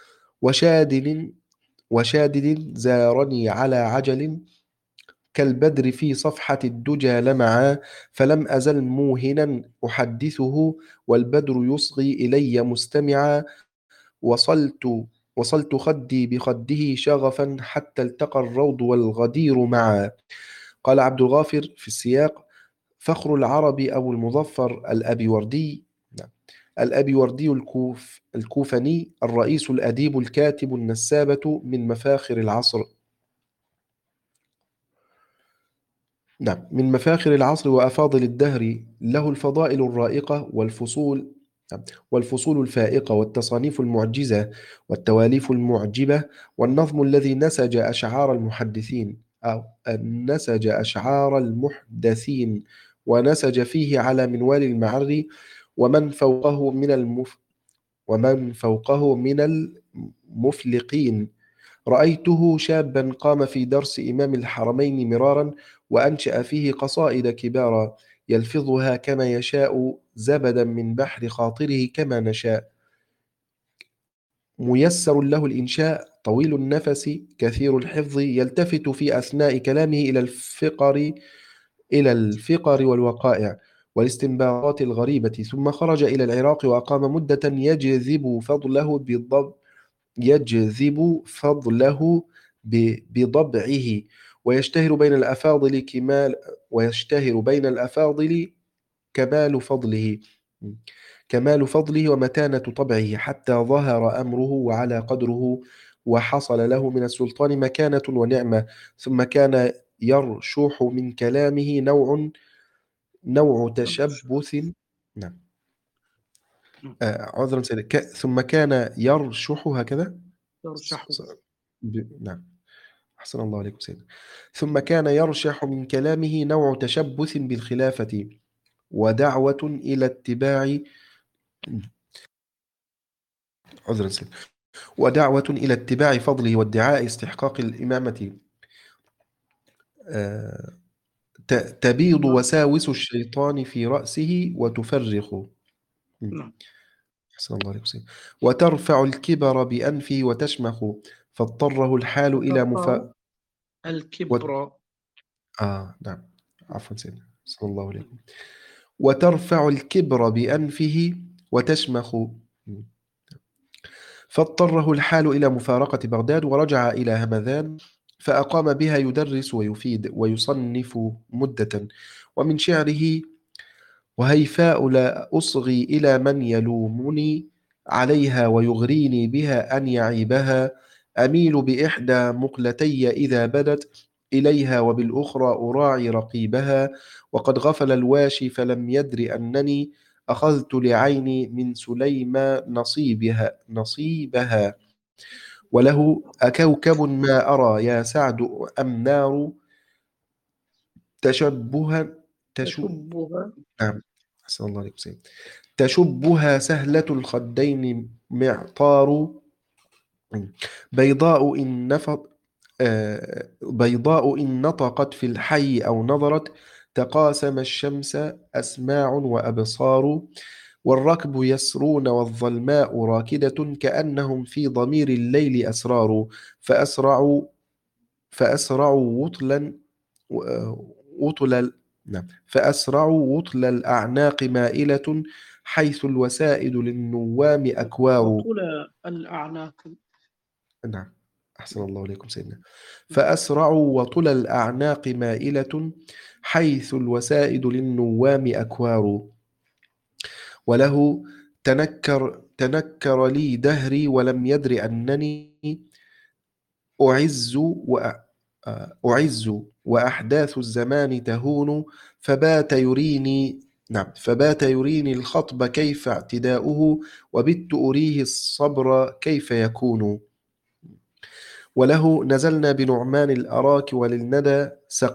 وشادد زارني على عجل، كالبدر في صفحة الدجى لمعا، فلم أزل موهنا أحدثه، والبدر يصغي إلي مستمعا، وصلت وصلت خدي بخده شغفا، حتى التقى الروض والغدير معا. قال عبد الغافر في السياق: فخر العرب أبو المظفر الأبي وردي. نعم. الأبي وردي الكوفني، الرئيس الأديب الكاتب النسابة، من مفاخر العصر. نعم، من مفاخر العصر وأفاضل الدهر، له الفضائل الرائقة نعم، والفصول الفائقة، والتصانيف المعجزة، والتواليف المعجبة، والنظم الذي نسج أشعار المحدثين، ونسج فيه على منوال المعر، ومن فوقه من المفلقين. رأيته شابا قام في درس إمام الحرمين مرارا، وأنشأ فيه قصائد كبارا، يلفظها كما يشاء، زبدا من بحر خاطره كما نشاء. ميسر له الإنشاء، طويل النفس، كثير الحفظ، يلتفت في أثناء كلامه إلى الفقر والوقائع والاستنباطات الغريبة. ثم خرج إلى العراق، وأقام مدة يجذب فضله بضبعه، ويشتهر بين الأفاضل كمال فضله ومتانة طبعه، حتى ظهر أمره وعلى قدره، وحصل له من السلطان مكانة ونعمة. ثم كان يرشح من كلامه نوع تشبث. نعم. عذرا سيدي، ثم كان يرشح هكذا. يرشح. نعم، أحسن الله عليكم سيدنا. ثم كان يرشح من كلامه نوع تشبث بالخلافة، ودعوة إلى اتباع عذرا سيدنا ودعوة إلى اتباع فضله، وادعاء استحقاق الإمامة. آه، تبيض نعم. وساوس الشيطان في رأسه وتفرخ. نعم. أحسن الله عليكم سيدنا. وترفع الكبر بأنفه وتشمخ، فاضطره الحال إلى وترفع الكبر. نعم، عفوا سيدنا، صلى الله عليكم. وترفع الكبر بأنفه وتشمخ، فاضطره الحال إلى مفارقة بغداد، ورجع إلى همذان، فأقام بها يدرس ويفيد ويصنف مدة. ومن شعره: وهيفاء لا أصغي إلى من يلومني عليها، ويغريني بها أن يعيبها، أميل بإحدى مقلتي إذا بدت إليها، وبالأخرى أراعي رقيبها، وقد غفل الواشي فلم يدر أنني أخذت لعيني من سليمى نصيبها. وله: أكوكب ما أرى يا سعد أم نار، تشبها تشبها. نعم، أحسن الله عليكم سيد. تشبها سهلة الخدين معطار، بيضاء إن نطقت في الحي أو نظرت، تقاسم الشمس أسماع وأبصار، والركب يسرون والظلماء راكدة كأنهم في ضمير الليل أسرار فأسرعوا فأسرعوا وطل نعم فأسرعوا وطل الأعناق مائلة حيث الوسائد للنوام أكوار. وطول الأعناق. نعم، أحسن الله إليكم سيدنا. فأسرعوا وطل الأعناق مائلة حيث الوسائد للنوام أكوار. وله تنكر لي دهري ولم يدر أنني أعز أعز وأحداث الزمان تهون فبات يريني الخطب كيف اعتداؤه وبت أريه الصبر كيف يكون. وله نزلنا بنعمان الأراك وللندى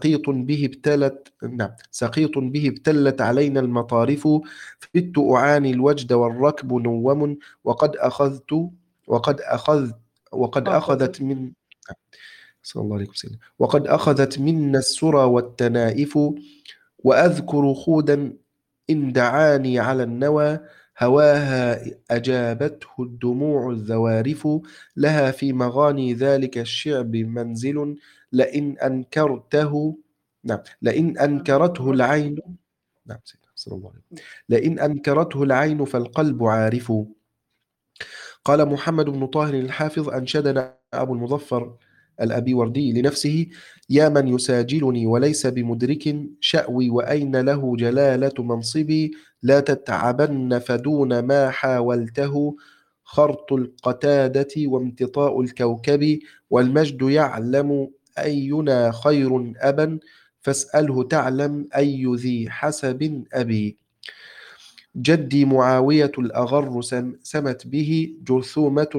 سقيط به ابتلت علينا المطارف فبت أعاني الوجد والركب نوم وقد أخذت وقد أخذت من صلى الله عليه وسلم وقد أخذت منا السرى والتنائف وأذكر خودا إن دعاني على النوى هواها أجابته الدموع الذوارف لها في مغاني ذلك الشعب منزل لئن أنكرته لئن أنكرته العين صلى الله عليه وسلم. لئن أنكرته العين فالقلب عارف. قال محمد بن طاهر الحافظ أنشدنا أبو المظفر الأبي وردي لنفسه يا من يساجلني وليس بمدرك شأوي وأين له جلالة منصبي لا تتعبن فدون ما حاولته خرط القتادة وامتطاء الكوكب والمجد يعلم أينا خير أبا فاسأله تعلم أي ذي حسب أبي. جدي معاوية الأغر سمت به جرثومة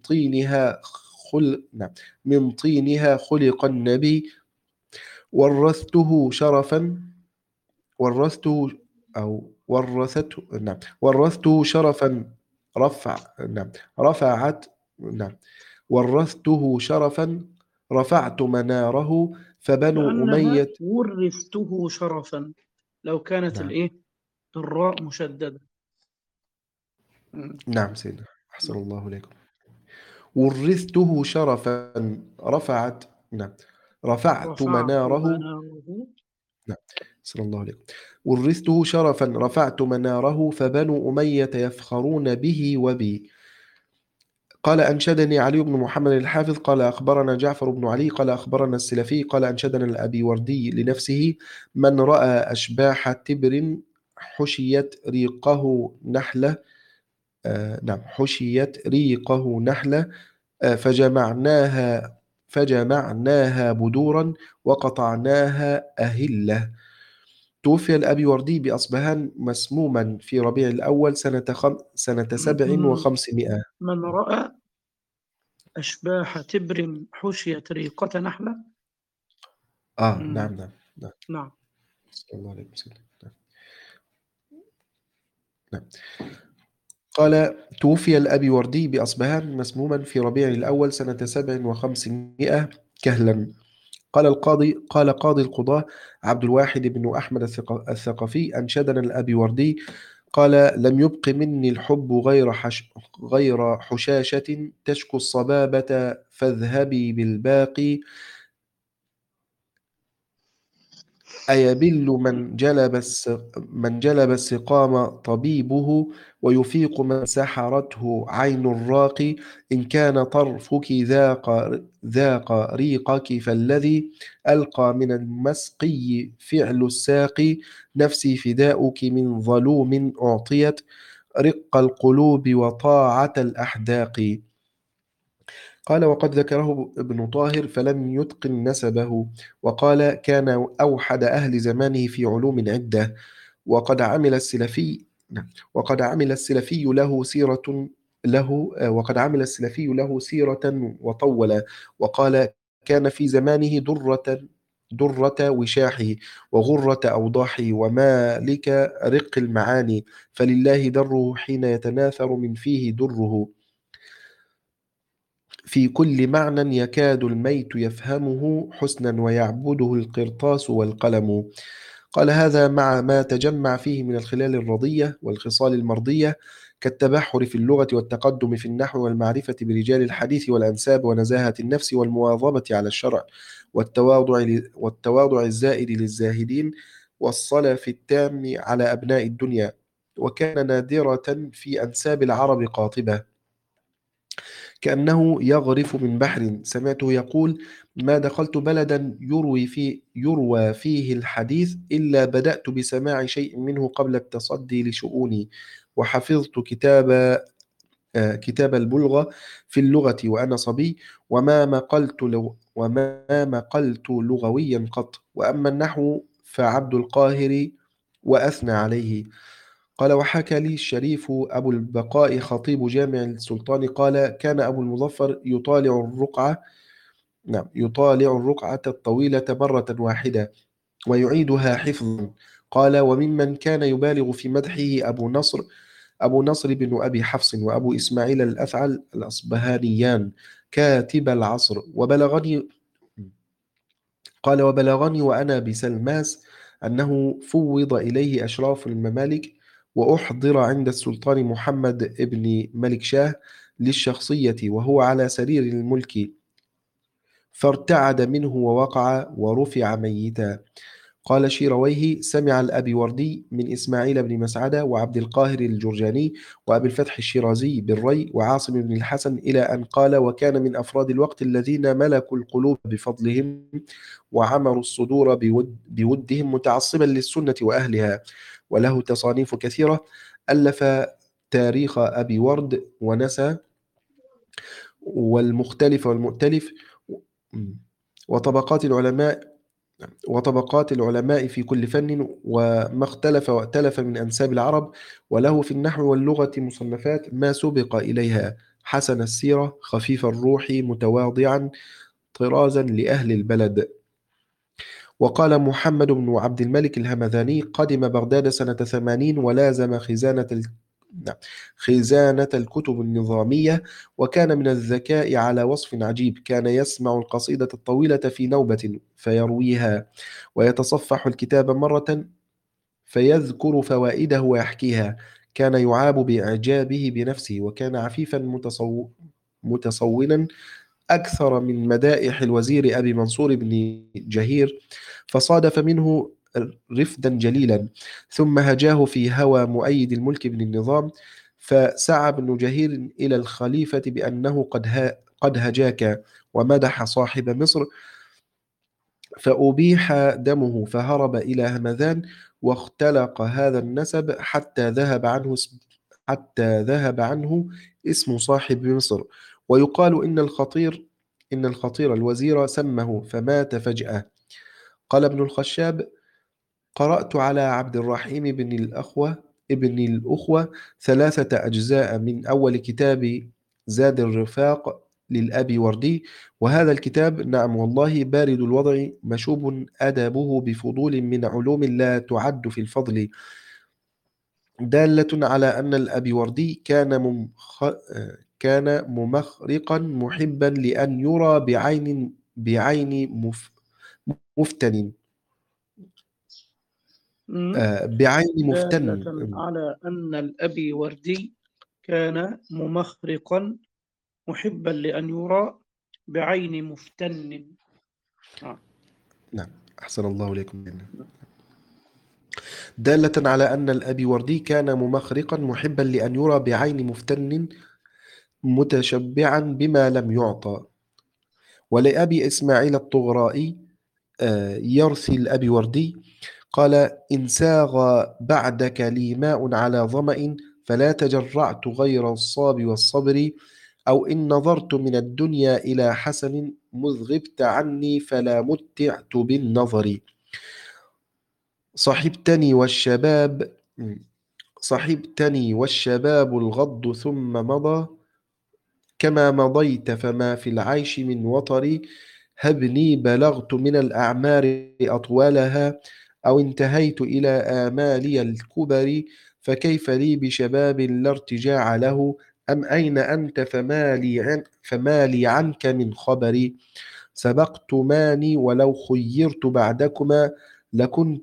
من طينها خلق النبي ورثته شرفا ورثته أو ورثته ورثته شرفا رفعت ورثته شرفا رفعت مناره فبنو كأنها أمية. ورثته شرفا لو كانت الراء مشددة. نعم سيدنا، أحسن الله إليكم. ورثته شرفا رفعت مناره. نعم، صلى الله عليه. ورثته شرفا رفعت مناره فبنو أمية يفخرون به وبي. قال أنشدني علي بن محمد الحافظ قال أخبرنا جعفر بن علي قال أخبرنا السلفي قال أنشدنا الأبي وردي لنفسه من رأى أشباح تبر حشيت ريقه نحلة حشيت ريقه نحلة فجمعناها بدورا وقطعناها أهلة. توفي الأبي وردي بأصبهان مسموما في ربيع الأول سنة 7 و500. من رأى أشباح تبر حشيت ريقة نحلة. نعم. صلى الله عليه وسلم. نعم. قال توفي الأبي وردي بأصبهان مسموما في ربيع الأول سنة 7 و500 كهلا. قال قاضي القضاة عبد الواحد بن أحمد الثقفي أنشدنا الأبي وردي قال لم يبق مني الحب غير حشاشة تشكو الصبابة فاذهبي بالباقي أيبل من جلب السقام طبيبه ويفيق من سحرته عين الراقي إن كان طرفك ذاق ريقك فالذي ألقى من المسقي فعل الساقي نفسي فداؤك من ظلوم أعطيت رق القلوب وطاعة الأحداق. قال وقد ذكره ابن طاهر فلم يتقن نسبه وقال كان أوحد أهل زمانه في علوم عدة وقد عمل السلفي له سيرة وطول وقال كان في زمانه درة وشاحه وغرة أوضاحه ومالك رق المعاني فلله دره حين يتناثر من فيه دره في كل معنى يكاد الميت يفهمه حسنا ويعبده القرطاس والقلم. قال: هذا مع ما تجمع فيه من الخلال الرضية والخصال المرضية، كالتبحر في اللغة والتقدم في النحو والمعرفة برجال الحديث والأنساب ونزاهة النفس والمواظبة على الشرع والتواضع الزائد للزاهدين والصلف التام على أبناء الدنيا. وكان نادرة في أنساب العرب قاطبة، كأنه يغرف من بحر. سمعته يقول: ما دخلت بلدا يروى فيه الحديث إلا بدأت بسماع شيء منه قبل التصدي لشؤوني، وحفظت كتاب البلغة في اللغة وأنا صبي، وما مقلت لغويا قط. وأما النحو فعبد القاهر وأثنى عليه. قال: وحكى لي الشريف أبو البقاء خطيب جامع السلطان قال: كان أبو المظفر يطالع الرقعة الطويلة مرة واحدة ويعيدها حفظا. قال: وممن كان يبالغ في مدحه أبو نصر بن أبي حفص وأبو إسماعيل الأفعل الأصبهانيان كاتب العصر. وبلغني وأنا بسلماس أنه فوض إليه أشراف الممالك، وأحضر عند السلطان محمد ابن ملك شاه للشخصية وهو على سرير الملك، فارتعد منه ووقع ورفع ميتا. قال شيرويه: سمع الأبي وردي من إسماعيل بن مسعدة وعبد القاهر الجرجاني وأبي الفتح الشيرازي بالري وعاصم بن الحسن إلى أن قال: وكان من أفراد الوقت الذين ملكوا القلوب بفضلهم وعمروا الصدور بودهم متعصبا للسنة وأهلها. وله تصانيف كثيرة، ألف تاريخ أبي ورد ونسى والمختلف والمؤتلف وطبقات العلماء في كل فن، وما اختلف وائتلف من أنساب العرب. وله في النحو واللغة مصنفات ما سبق إليها، حسن السيرة، خفيف الروح، متواضعا، طرازا لأهل البلد. وقال محمد بن عبد الملك الهمذاني: قدم بغداد سنة 80 ولازم خزانة الكتب النظامية، وكان من الذكاء على وصف عجيب. كان يسمع القصيدة الطويلة في نوبة فيرويها، ويتصفح الكتاب مرة فيذكر فوائده ويحكيها. كان يعاب بإعجابه بنفسه، وكان عفيفا متصونا أكثر من مدائح الوزير أبي منصور بن جهير، فصادف منه رفدا جليلا. ثم هجاه في هوى مؤيد الملك بن النظام، فسعى ابن جهير إلى الخليفة بأنه قد هجاك، ومدح صاحب مصر، فأبيح دمه فهرب إلى همذان، واختلق هذا النسب حتى ذهب عنه اسم صاحب مصر. ويقال إن الخطير الوزير سمه فمات فجأة. قال ابن الخشاب: قرأت على عبد الرحيم ابن الأخوة 3 أجزاء من أول كتاب زاد الرفاق للأبي وردي، وهذا الكتاب نعم والله بارد الوضع مشوب أدبه بفضول من علوم لا تعد في الفضل، دالة على أن الأبي وردي كان ممخرقا محبا لأن يرى مفتن بعين مفتن. دالة على أن الأبي وردي كان ممخرقا محبا لأن يرى بعين مفتن. نعم، أحسن الله إليكم. دالة على أن الأبي وردي كان ممخرقا محبا لأن يرى بعين مفتن متشبعا بما لم يعطى. ولأبي إسماعيل الطغرائي يرثي الأبي وردي قال: إن ساغ بعدك لي ماء على ظمأ فلا تجرعت غير الصاب والصبر، أو إن نظرت من الدنيا إلى حسن مذ غبت عني فلا متعت بالنظر. صحبتني والشباب الغض ثم مضى، كما مضيت فما في العيش من وطر. هبني بلغت من الأعمار أطوالها، أو انتهيت إلى آمالي الكبر. فكيف لي بشباب لا ارتجاع له، أم أين أنت فما لي عنك من خبر. سبقت ماني ولو خيرت بعدكما لكنت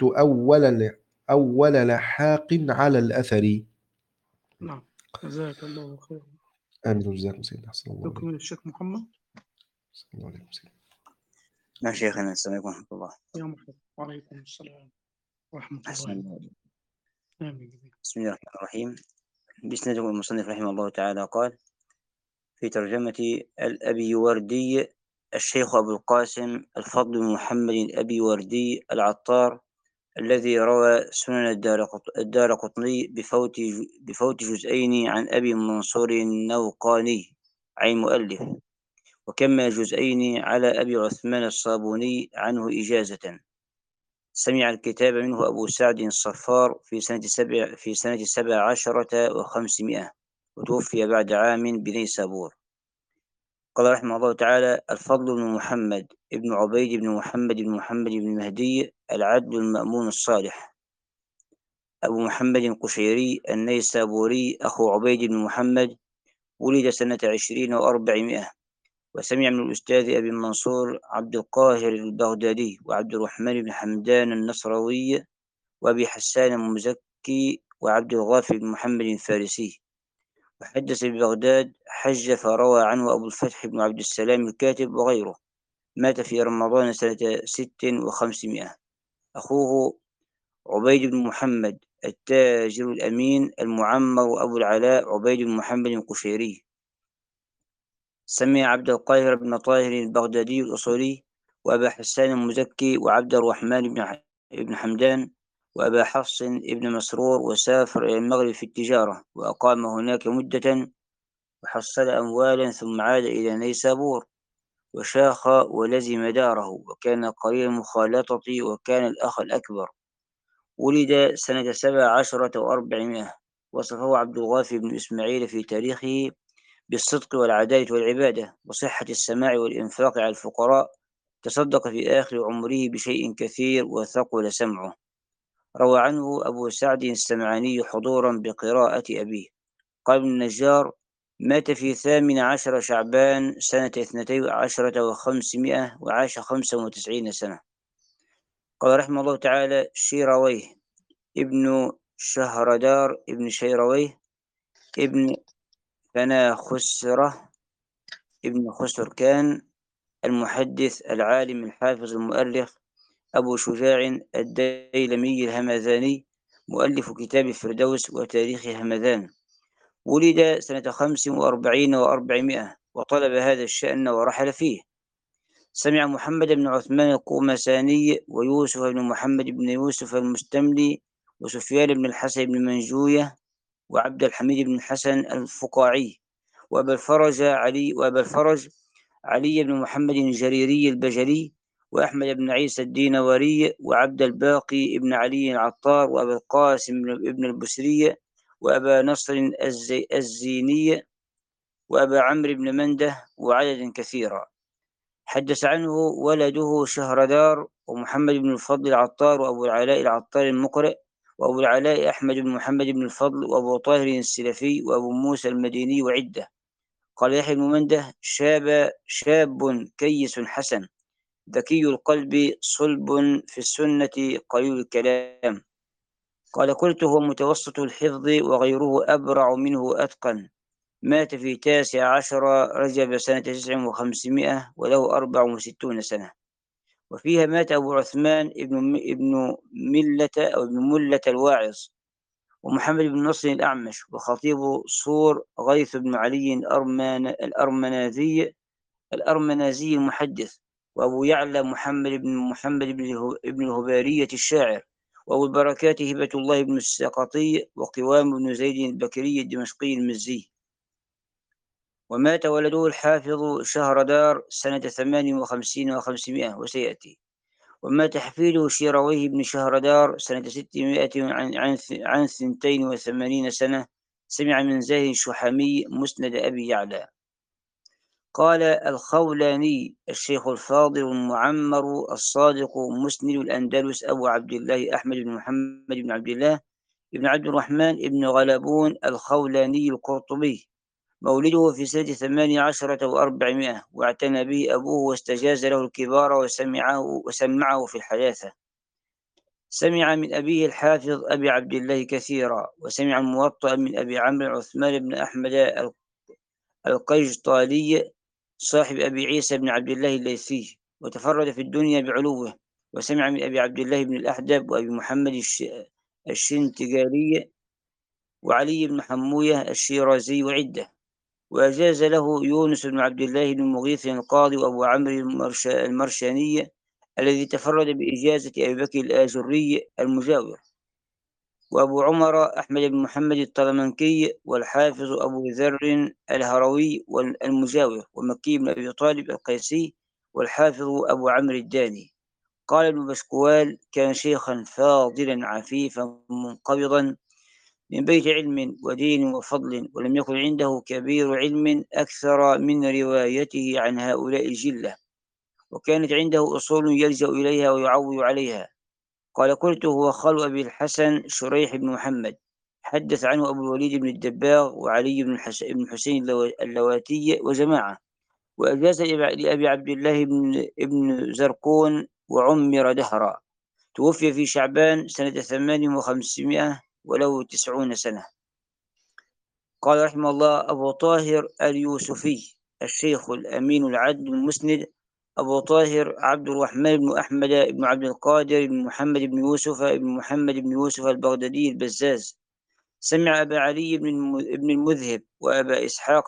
أول لحاق على الأثر. نعم، جزاك الله خيرا. آمين وجزاكم سيدنا. أحسن الله عليكم. يكمل الشيخ محمد. أحسن الله عليكم سيدنا. نعم شيخنا، السلام عليكم ورحمة الله. يا مرحبا. وعليكم السلام ورحمة أحسن الله الله. آمين. بسم الله الرحمن الرحيم. بإسناد المصنف رحمه الله تعالى قال في ترجمة الأبي وردي: الشيخ أبو القاسم الفضل بن محمد الأبي وردي العطار، الذي روى سنن الدارقطني بفوت جزئين عن أبي منصور النوقاني عن المؤلف، وكمل جزئين على أبي عثمان الصابوني عنه إجازة. سمع الكتاب منه أبو سعد الصفار في سنة 17 و500، وتوفي بعد عام بنيسابور. قال رحمه الله تعالى: الفضل بن محمد ابن عبيد بن محمد بن محمد بن مهدي العدل المأمون الصالح، أبو محمد القشيري النيسابوري، أخو عبيد بن محمد، ولد سنة 20 و400، وسمع من الأستاذ أبي منصور عبد القاهر البغدادي وعبد الرحمن بن حمدان النصراوي وأبي حسان المزكي وعبد الغافر بن محمد الفارسي، وحدث ببغداد، حج فروى عنه أبو الفتح بن عبد السلام الكاتب وغيره. مات في رمضان سنة 6 و500. أخوه عبيد بن محمد التاجر الأمين المعمر أبو العلاء عبيد بن محمد القشيري. سمع عبد القاهر بن طاهر البغدادي الأصولي وأبا حسان المزكي وعبد الرحمن بن حمدان وأبا حفص ابن مسرور، وسافر إلى المغرب في التجارة، وأقام هناك مدة، وحصل أموالا، ثم عاد إلى نيسابور وشاخ ولزم داره، وكان قليل المخالطة، وكان الأخ الأكبر. ولد سنة 17 و400. وصفه عبد الغافي بن إسماعيل في تاريخه بالصدق والعدالة والعبادة وصحة السماع والإنفاق على الفقراء. تصدق في آخر عمره بشيء كثير وثقل سمعه. روى عنه أبو سعد السمعاني حضورا بقراءة أبيه. قال ابن النجار: مات في 18 شعبان سنة 12 و500، وعاش 95 سنة. قال رحمه الله تعالى: شيرويه ابن شهردار ابن شيرويه ابن فناخسرة ابن خسركان المحدث العالم الحافظ المؤرخ أبو شجاع الديلمي الهمذاني، مؤلف كتاب الفردوس وتاريخ همذان. ولد سنة 45 و400، وطلب هذا الشأن ورحل فيه. سمع محمد بن عثمان القومساني ويوسف بن محمد بن يوسف المستملي وسفيان بن الحسن بن منجوية وعبد الحميد بن الحسن الفقاعي وأبا الفرج علي بن محمد الجريري البجلي وأحمد بن عيسى الدينوري وعبد الباقي بن علي العطار وأبا القاسم بن البسري وأبا نصر الزيني وأبا عمرو بن منده وعدد كثيرا. حدث عنه ولده شهردار ومحمد بن الفضل العطار وأبو العلاء العطار المقرئ وأبو العلاء أحمد بن محمد بن الفضل وأبو طاهر السلفي وأبو موسى المديني وعدة. قال يحيى بن منده: شاب كيس حسن، ذكي القلب، صلب في السنة، قليل الكلام. قال: قلت: هو متوسط الحفظ وغيره أبرع منه أتقن. مات في 19 رجب سنة 9 و500، وله 64 سنة. وفيها مات أبو عثمان ابن ملة الواعظ، ومحمد بن نصر الأعمش، وخطيب صور غيث بن علي الأرمنازي المحدث، وأبو يعلى محمد بن الهبارية الشاعر، وأبو البركات هبة الله بن السقطي، وقوام بن زيد البكري الدمشقي المزي. ومات ولده الحافظ شهردار سنة 58 و500، وسيأتي. ومات حفيده شيرويه بن شهردار سنة 600 عن 82 سنة. سمع من زاهد الشحمي مسند أبي يعلى. قال الخولاني: الشيخ الفاضل المعمر الصادق مسند الأندلس أبو عبد الله أحمد بن محمد بن عبد الله بن عبد الرحمن بن غلبون الخولاني القرطبي، مولده في سنة 18 و400، واعتنى به أبوه واستجاز له الكبار وسمعه في الحداثة. سمع من أبيه الحافظ أبي عبد الله كثيرا، وسمع الموطأ من أبي عمرو عثمان بن أحمد القيجطالي صاحب أبي عيسى بن عبد الله الليثي، وتفرد في الدنيا بعلوه. وسمع من أبي عبد الله بن الأحدب وأبي محمد الشنتقالي وعلي بن حموية الشيرازي وعدة. وأجاز له يونس بن عبد الله بن مغيث القاضي وأبو عمرو المرشاني الذي تفرد بإجازة أبي بكر الآجري المجاور، وأبو عمر أحمد بن محمد الطلمنكي، والحافظ أبو ذر الهروي المجاور، ومكي بن أبي طالب القيسي، والحافظ أبو عمرو الداني. قال ابن بشكوال: كان شيخا فاضلا عفيفا منقبضا من بيت علم ودين وفضل، ولم يكن عنده كبير علم أكثر من روايته عن هؤلاء الجلة، وكانت عنده أصول يلجأ إليها ويعول عليها. قال: قلت: هو خال أبي الحسن شريح بن محمد، حدث عنه أبو الوليد بن الدباغ وعلي بن حسين اللواتي وجماعة. وأجاز لأبي عبد الله بن زرقون وعمر دهرا. توفي في شعبان سنة 800 وله 90 سنة. قال رحمه الله: أبو طاهر اليوسفي الشيخ الأمين العدل المسند أبو طاهر عبد الرحمن بن أحمد بن عبد القادر بن محمد بن يوسف بن محمد بن يوسف البغدادي البزاز. سمع أبا علي بن المذهب وأبا إسحاق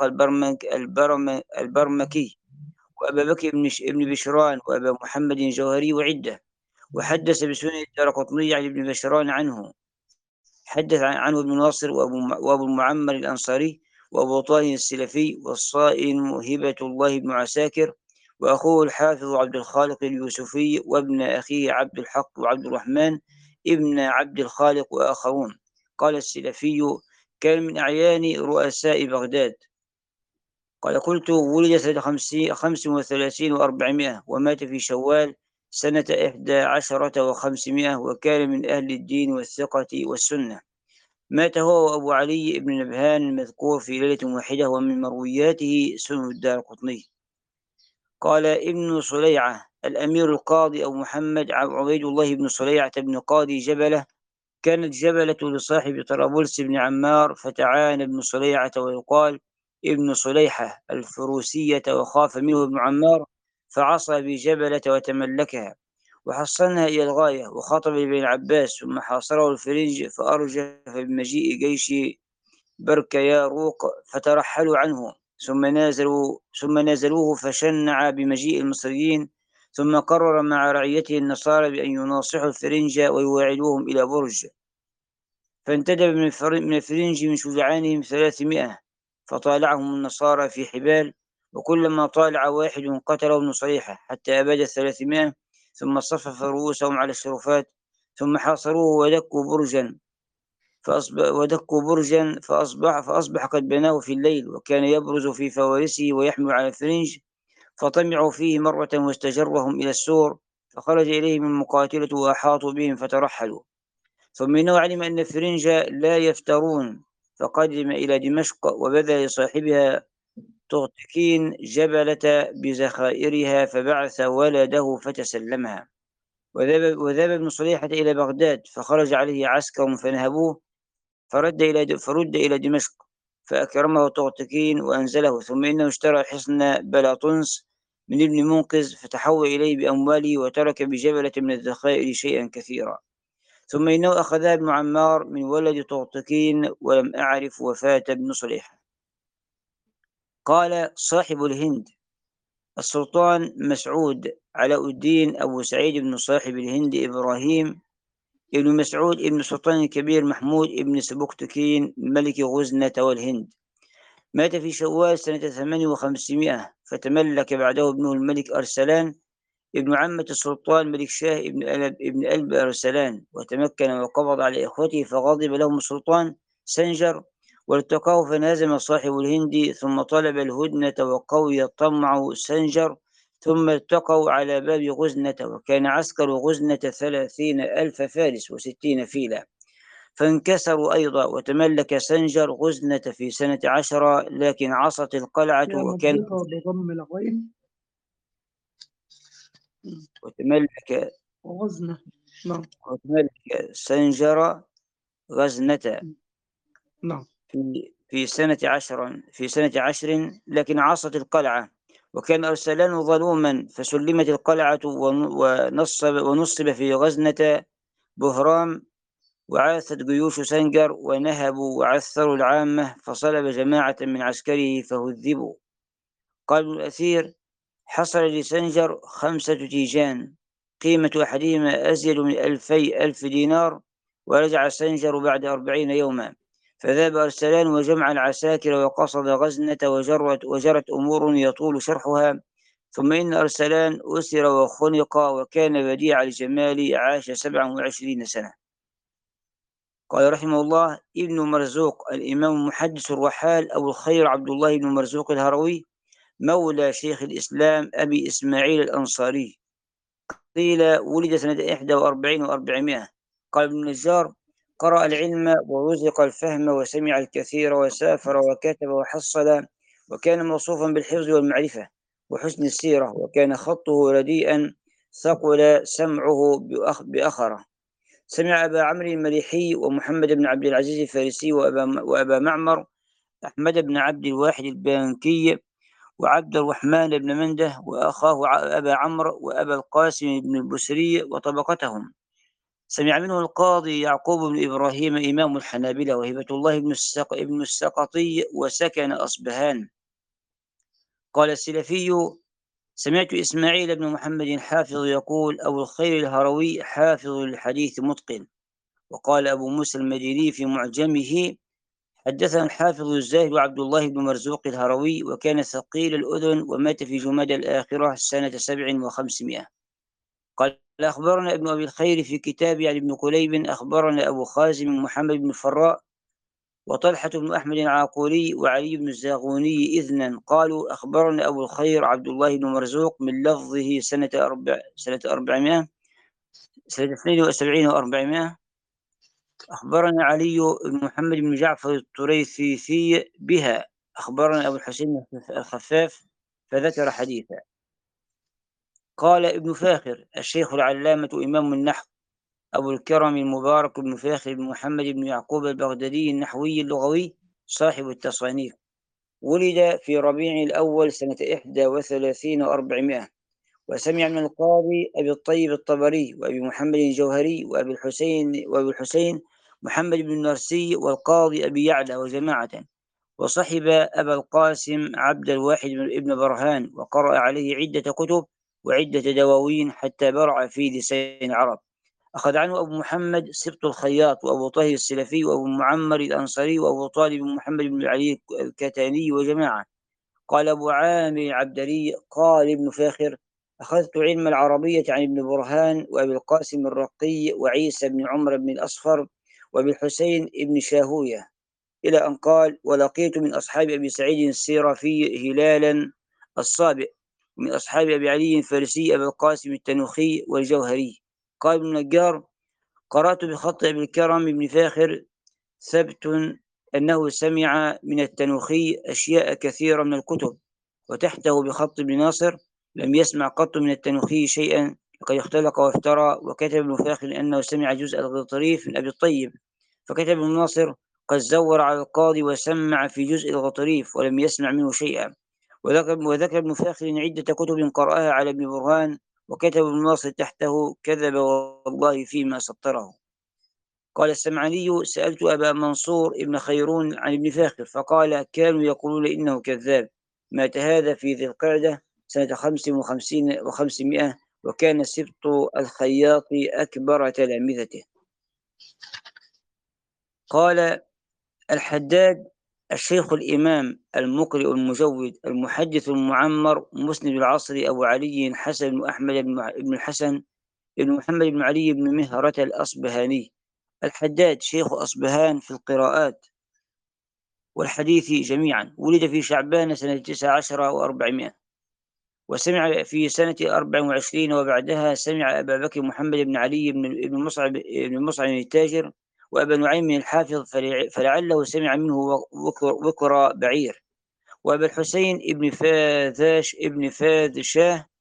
البرمكي وأبا بكر بن بشران وأبا محمد الجوهري وعدة. وحدث بسنن الدارقطني عن ابن بشران عنه. حدث عنه ابن ناصر وأبو المعمر الأنصاري وأبو طاهر السلفي والصائن هبة الله بن عساكر وأخوه الحافظ عبد الخالق اليوسفي وابن أخيه عبد الحق وعبد الرحمن ابن عبد الخالق وآخرون. قال السلفي: كان من أعيان رؤساء بغداد. قال: قلت: ولد سنة 35 و400، ومات في شوال سنة 11 و500، وكان من أهل الدين والثقة والسنة. مات هو وأبو علي بن نبهان المذكور في ليلة واحدة، ومن مروياته سنن الدارقطني. قال ابن صليعة الأمير القاضي أبو محمد عبيد الله بن صليعة بن قاضي جبلة. كانت جبلة لصاحب طرابلس بن عمار، فتعان ابن صليعة ويقال ابن صليحة الفروسية، وخاف منه ابن عمار فعصى بجبلة وتملكها وحصنها إلى الغاية، وخاطب ابن العباس، ثم حاصره الفرنج فأرجف بمجيء جيش بركياروق فترحلوا عنه، ثم نازلوه فشنع بمجيء المصريين، ثم قرر مع رعيته النصارى بأن يناصحوا الفرنج ويواعدوهم إلى برج، فانتدب من الفرنج من شجعانهم 300، فطالعهم النصارى في حبال، وكلما طالع واحد قتله ابن صليحة حتى أباد 300، ثم صفف رؤوسهم على الشرفات، ثم حاصروه ودكوا برجا فأصبح قد بناه في الليل، وكان يبرز في فوارسه ويحمل على الفرنج، فطمعوا فيه مرة واستجرهم إلى السور، فخرج إليهم المقاتلة وأحاطوا بهم فترحلوا. ثم إنه علم أن الفرنج لا يفترون، فقدم إلى دمشق وبذل لصاحبها تغتكين جبلة بذخائرها، فبعث ولده فتسلمها. وذهب ابن صليحة إلى بغداد، فخرج عليه عسكر فنهبوه، فرد إلى دمشق، فأكرمه تغتكين وأنزله. ثم إنه اشترى حصن بلاطنس من ابن منقذ، فتحول إليه بأمواله، وترك بجبلة من الذخائر شيئا كثيرا. ثم إنه أخذها ابن عمار من ولد تغتكين، ولم أعرف وفاة ابن صليحة. قال صاحب الهند السلطان مسعود علاء الدين أبو سعيد بن صاحب الهند إبراهيم ابن مسعود ابن السلطان الكبير محمود ابن سبكتكين ملك غزنة والهند. مات في شوال سنة 800، فتملك بعده ابنه الملك أرسلان ابن عمة السلطان ملك شاه ابن ألب أرسلان، وتمكن وقبض على إخوته، فغضب لهم السلطان سنجر والتقاه، فنازم صاحب الهند، ثم طلب الهدنة وقوي طمع سنجر، ثم التقوا على باب غزنة، وكان عسكر غزنة 30,000 فارس و60 فيلا، فانكسروا أيضا، وتملك سنجر غزنة في سنة 10، لكن عصت القلعة وكانت بضم الغين وتملك وغزنة نعم هنالك سنجر غزنة نعم في سنة 10، لكن عاصت القلعة، وكان أرسلان ظلوما، فسلمت القلعة ونصب في غزنة بهرام، وعاثت جيوش سنجر ونهبوا وعثروا العامة، فصلب جماعة من عسكره فهذبوا. قال ابن الأثير: حصل لسنجر 5 تيجان، قيمة أحدهما أزيد من 2000 دينار، ورجع سنجر بعد 40 يوما، فذهب أرسلان وجمع العساكر وقصد غزنة، وجرت أمور يطول شرحها. ثم إن أرسلان أسر وخنق، وكان بديع الجمال، عاش 27 سنة. قال رحمه الله: ابن مرزوق الإمام المحدث الرحال أبو الخير عبد الله بن مرزوق الهروي، مولى شيخ الإسلام أبي إسماعيل الأنصاري، قيل ولد سنة 41 و400. قال ابن النجار: قرأ العلم ورزق الفهم وسمع الكثير وسافر وكتب وحصل، وكان موصوفا بالحفظ والمعرفة وحسن السيرة، وكان خطه رديئا ثقل سمعه بأخره. سمع أبا عمرو المليحي ومحمد بن عبد العزيز الفارسي وأبا معمر أحمد بن عبد الواحد البانكي وعبد الرحمن بن منده وأخاه أبا عمرو وأبا القاسم بن البسري وطبقتهم. سمع منه القاضي يعقوب بن إبراهيم إمام الحنابلة وهبة الله بن السقطي، وسكن أصبهان. قال السلفي: سمعت إسماعيل بن محمد حافظ يقول: أبو الخير الهروي حافظ الحديث متقن. وقال أبو موسى المديني في معجمه: حدثنا الحافظ الزاهد عبد الله بن مرزوق الهروي، وكان ثقيل الأذن، ومات في جمادى الآخرة سنة 700 و500. قال: أخبرنا ابن أبي الخير في كتاب عن ابن كليب: أخبرنا أبو خازم محمد بن فراء وطلحة بن أحمد العاقوري وعلي بن الزاغوني إذنا قالوا: أخبرنا أبو الخير عبد الله بن مرزوق من لفظه سنة 400 سنة 72 و400. أخبرنا علي بن محمد بن جعفر الطريثي بها. أخبرنا أبو الحسين الخفاف، فذكر حديثا. قال ابن فاخر الشيخ العلامة إمام النحو أبو الكرم المبارك بن فاخر بن محمد بن يعقوب البغدادي النحوي اللغوي صاحب التصانيف، ولد في ربيع الأول سنة 31 و400، وسمع من القاضي أبي الطيب الطبري وأبي محمد الجوهري وأبي الحسين محمد بن النرسي والقاضي أبي يعلى وجماعة، وصحب أبا القاسم عبد الواحد بن برهان، وقرأ عليه عدة كتب وعدة دواوين حتى برع في لسان العرب. أخذ عنه أبو محمد سبط الخياط وأبو طاهر السلفي وأبو معمر الأنصاري وأبو طالب محمد بن علي الكتاني وجماعة. قال أبو عامر العبدري: قال ابن فاخر: أخذت علم العربية عن ابن برهان وأبي القاسم الرقي وعيسى بن عمر بن الأصفر وأبي الحسين بن شاهوية، إلى أن قال: ولقيت من أصحاب أبي سعيد السيرافي هلالا الصابئ، ومن أصحاب أبي علي الفارسي أبي القاسم التنوخي والجوهري. قال ابن النجار: قرأت بخط أبي الكرم بن فاخر ثبت أنه سمع من التنوخي أشياء كثيرة من الكتب، وتحته بخط ابن ناصر: لم يسمع قط من التنوخي شيئا، لقد اختلق وافترى. وكتب ابن فاخر أنه سمع جزء الغطريف من أبي الطيب، فكتب ابن ناصر: قد زور على القاضي وسمع في جزء الغطريف ولم يسمع منه شيئا. وذكر ابن فاخر عدة كتب قرأها على ابن برهان، وكتب ابن ناصر تحته: كذب والله فيما سطره. قال السمعاني: سألت أبا منصور ابن خيرون عن ابن فاخر، فقال: كانوا يقولون إنه كذاب. مات هذا في ذي القعدة سنة 55 و500، وكان سبط الخياط أكبر تلامذته. قال الحداد الشيخ الإمام المقرئ المجود المحدث المعمر مسند العصر أبو علي حسن بن أحمد بن الحسن بن محمد بن علي بن مهرة الأصبهاني. الحداد شيخ أصبهان في القراءات والحديث جميعا، ولد في شعبان سنة 19 و400، وسمع في سنة 24 وبعدها سمع أبا بكر محمد بن علي بن مصعب التاجر وأبا نعيم الحافظ، فلعله سمع منه وكر بعير، وأبا الحسين ابن فاذشاه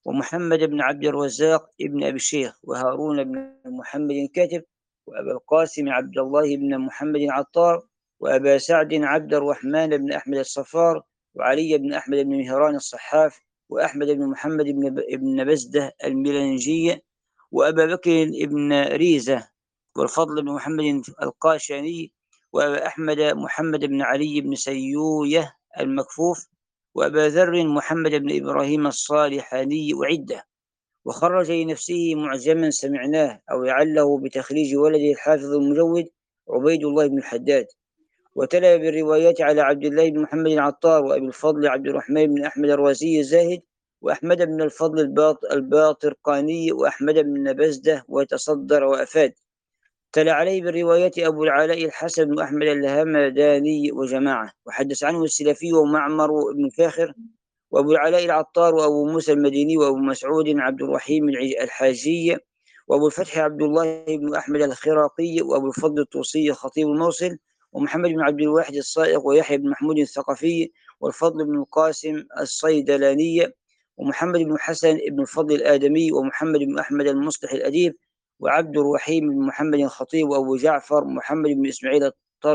ومحمد بن عبد الرزاق ابن أبي الشيخ، وهارون بن محمد الكاتب، وأبا القاسم عبد الله بن محمد العطار، وأبا سعد عبد الرحمن بن أحمد الصفار، وعلي بن أحمد بن مهران الصحاف، وأحمد بن محمد بن بزدة الملنجي، وأبا بكر بن ريزة، والفضل بن محمد القاشاني، وأبا أحمد محمد بن علي بن سيوية المكفوف، وأبا ذر محمد بن إبراهيم الصالحاني، وعدة. وخرج لنفسه معجما سمعناه أو لعله بتخريج ولده الحافظ المجود عبيد الله بن الحداد. وتلا بالروايات على عبد الله بن محمد العطار، وأبي الفضل عبد الرحمن بن أحمد الرازي الزاهد، وأحمد بن الفضل الباطرقاني، وأحمد بن بزدة، وتصدر وأفاد. تلا عليه بالروايات أبو العلاء الحسن بن أحمد الهمداني وجماعة. وحدث عنه السلفي ومعمر بن فاخر، وأبو العلاء العطار، وأبو موسى المديني، وأبو مسعود عبد الرحيم الحاجي، وأبو الفتح عبد الله بن أحمد الخراقي، وأبو الفضل الطوسي خطيب الموصل، ومحمد بن عبد الواحد الصائغ، ويحيى بن محمود الثقفي، والفضل بن القاسم الصيدلاني، ومحمد بن حسن بن الفضل الآدمي، ومحمد بن أحمد المصلح الأديب، وعبد الرحيم بن محمد الخطيب، وأبو جعفر محمد بن إسماعيل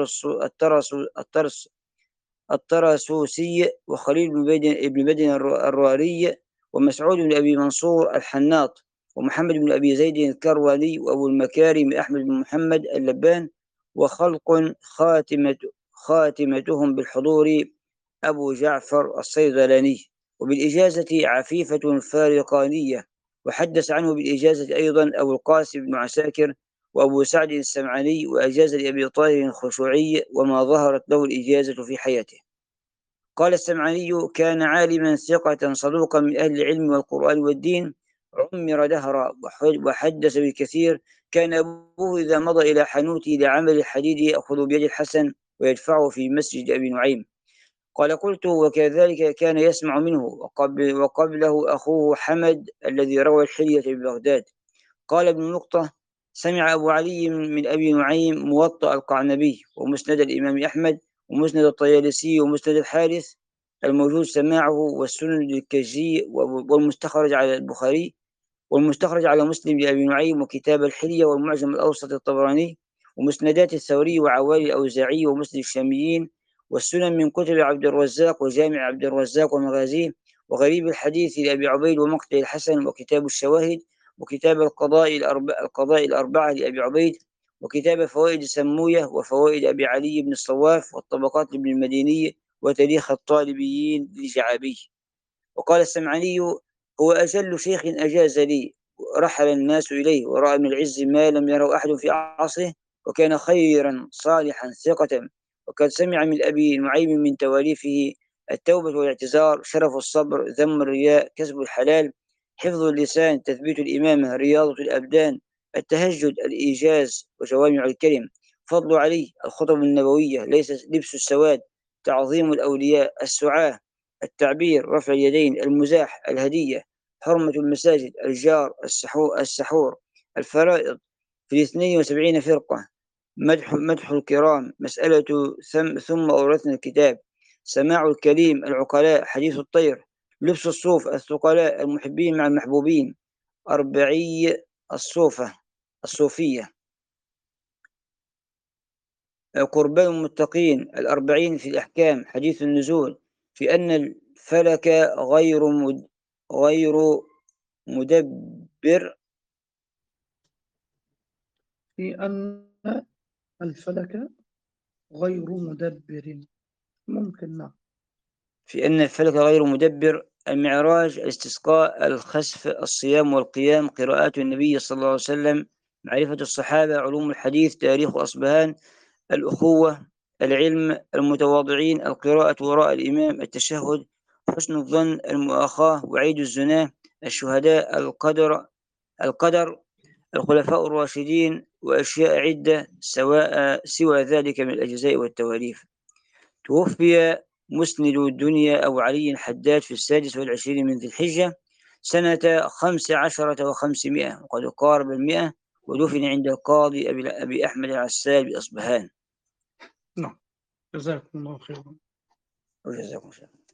الطرسوسي، وخليل بن بدن الرواري، ومسعود بن أبي منصور الحناط، ومحمد بن أبي زيد الكرواني، وأبو المكارم أحمد بن محمد اللبان، وخلق خاتمتهم بالحضور أبو جعفر الصيدلاني، وبالإجازة عفيفة الفارقانية. وحدث عنه بالإجازة أيضا أبو القاسم بن عساكر، وأبو سعد السمعاني، وأجاز لأبي طاهر الخشوعي، وما ظهرت له الإجازة في حياته. قال السمعاني: كان عالما ثقة صدوقا من أهل العلم والقرآن والدين، عمر دهرا وحدث بالكثير. كان أبوه إذا مضى إلى حانوته لعمل الحديد يأخذ بيد الحسن ويدفعه في مسجد أبي نعيم. قال: قلت: وكذلك كان يسمع منه، وقبله أخوه حمد الذي روى الحلية ببغداد. قال ابن نقطة: سمع أبو علي من أبي نعيم موطأ القعنبي، ومسند الإمام أحمد، ومسند الطيالسي، ومسند الحارث الموجود سماعه، والسنن للكجي، والمستخرج على البخاري، والمستخرج على مسلم لأبي نعيم، وكتاب الحلية، والمعجم الأوسط الطبراني، ومسندات الثوري، وعوالي الأوزاعي، ومسند الشاميين، والسنن من كتب عبد الرزاق، وجامع عبد الرزاق ومغازيه، وغريب الحديث لأبي عبيد، ومقطع الحسن، وكتاب الشواهد، وكتاب القضاء الأربعة لأبي عبيد، وكتاب فوائد سموية، وفوائد أبي علي بن الصواف، والطبقات لابن المديني، وتاريخ الطالبيين للجعابي. وقال السمعاني: هو أجل شيخ أجاز لي، رحل الناس إليه، ورأى من العز ما لم يره أحد في عصره، وكان خيرا صالحا ثقة. وقد سمع من أبي نعيم من تواليفه: التوبة والاعتذار، شرف الصبر، ذم الرياء، كسب الحلال، حفظ اللسان، تثبيت الإمامة، رياضة الأبدان، التهجد، الإيجاز، وجوامع الكلم، فضل علي، الخطب النبوية، ليس لبس السواد، تعظيم الأولياء، السعاة، التعبير، رفع اليدين، المزاح، الهدية، حرمة المساجد، الجار، السحور، الفرائض في 72 فرقة، مدح الكرام، مسألة ثم أورثنا الكتاب، سماع الكليم، العقلاء، حديث الطير، لبس الصوف، الثقلاء، المحبين مع المحبوبين، أربعي الصوفية، قربان المتقين، الأربعين في الأحكام، حديث النزول، في أن الفلك غير مدبر، في أن الفلك غير مدبر. ممكن نعم. في أن الفلك غير مدبر، المعراج، الاستسقاء، الخسف، الصيام والقيام، قراءات النبي صلى الله عليه وسلم، معرفة الصحابة، علوم الحديث، تاريخ أصبهان، الأخوة، العلم، المتواضعين، القراءة وراء الإمام، التشهد، حسن الظن، المؤاخاة، وعيد الزناه، الشهداء، القدر، الخلفاء الراشدين، وأشياء عدة سوى ذلك من الأجزاء والتواليف. توفي مسند الدنيا أبو علي الحداد في 26 من ذي الحجة سنة 15 و500، وقد قارب 100، ودفن عند القاضي أبي أحمد العسال بأصبهان. نعم، جزاكم الله خيرا. وجزاكم الله.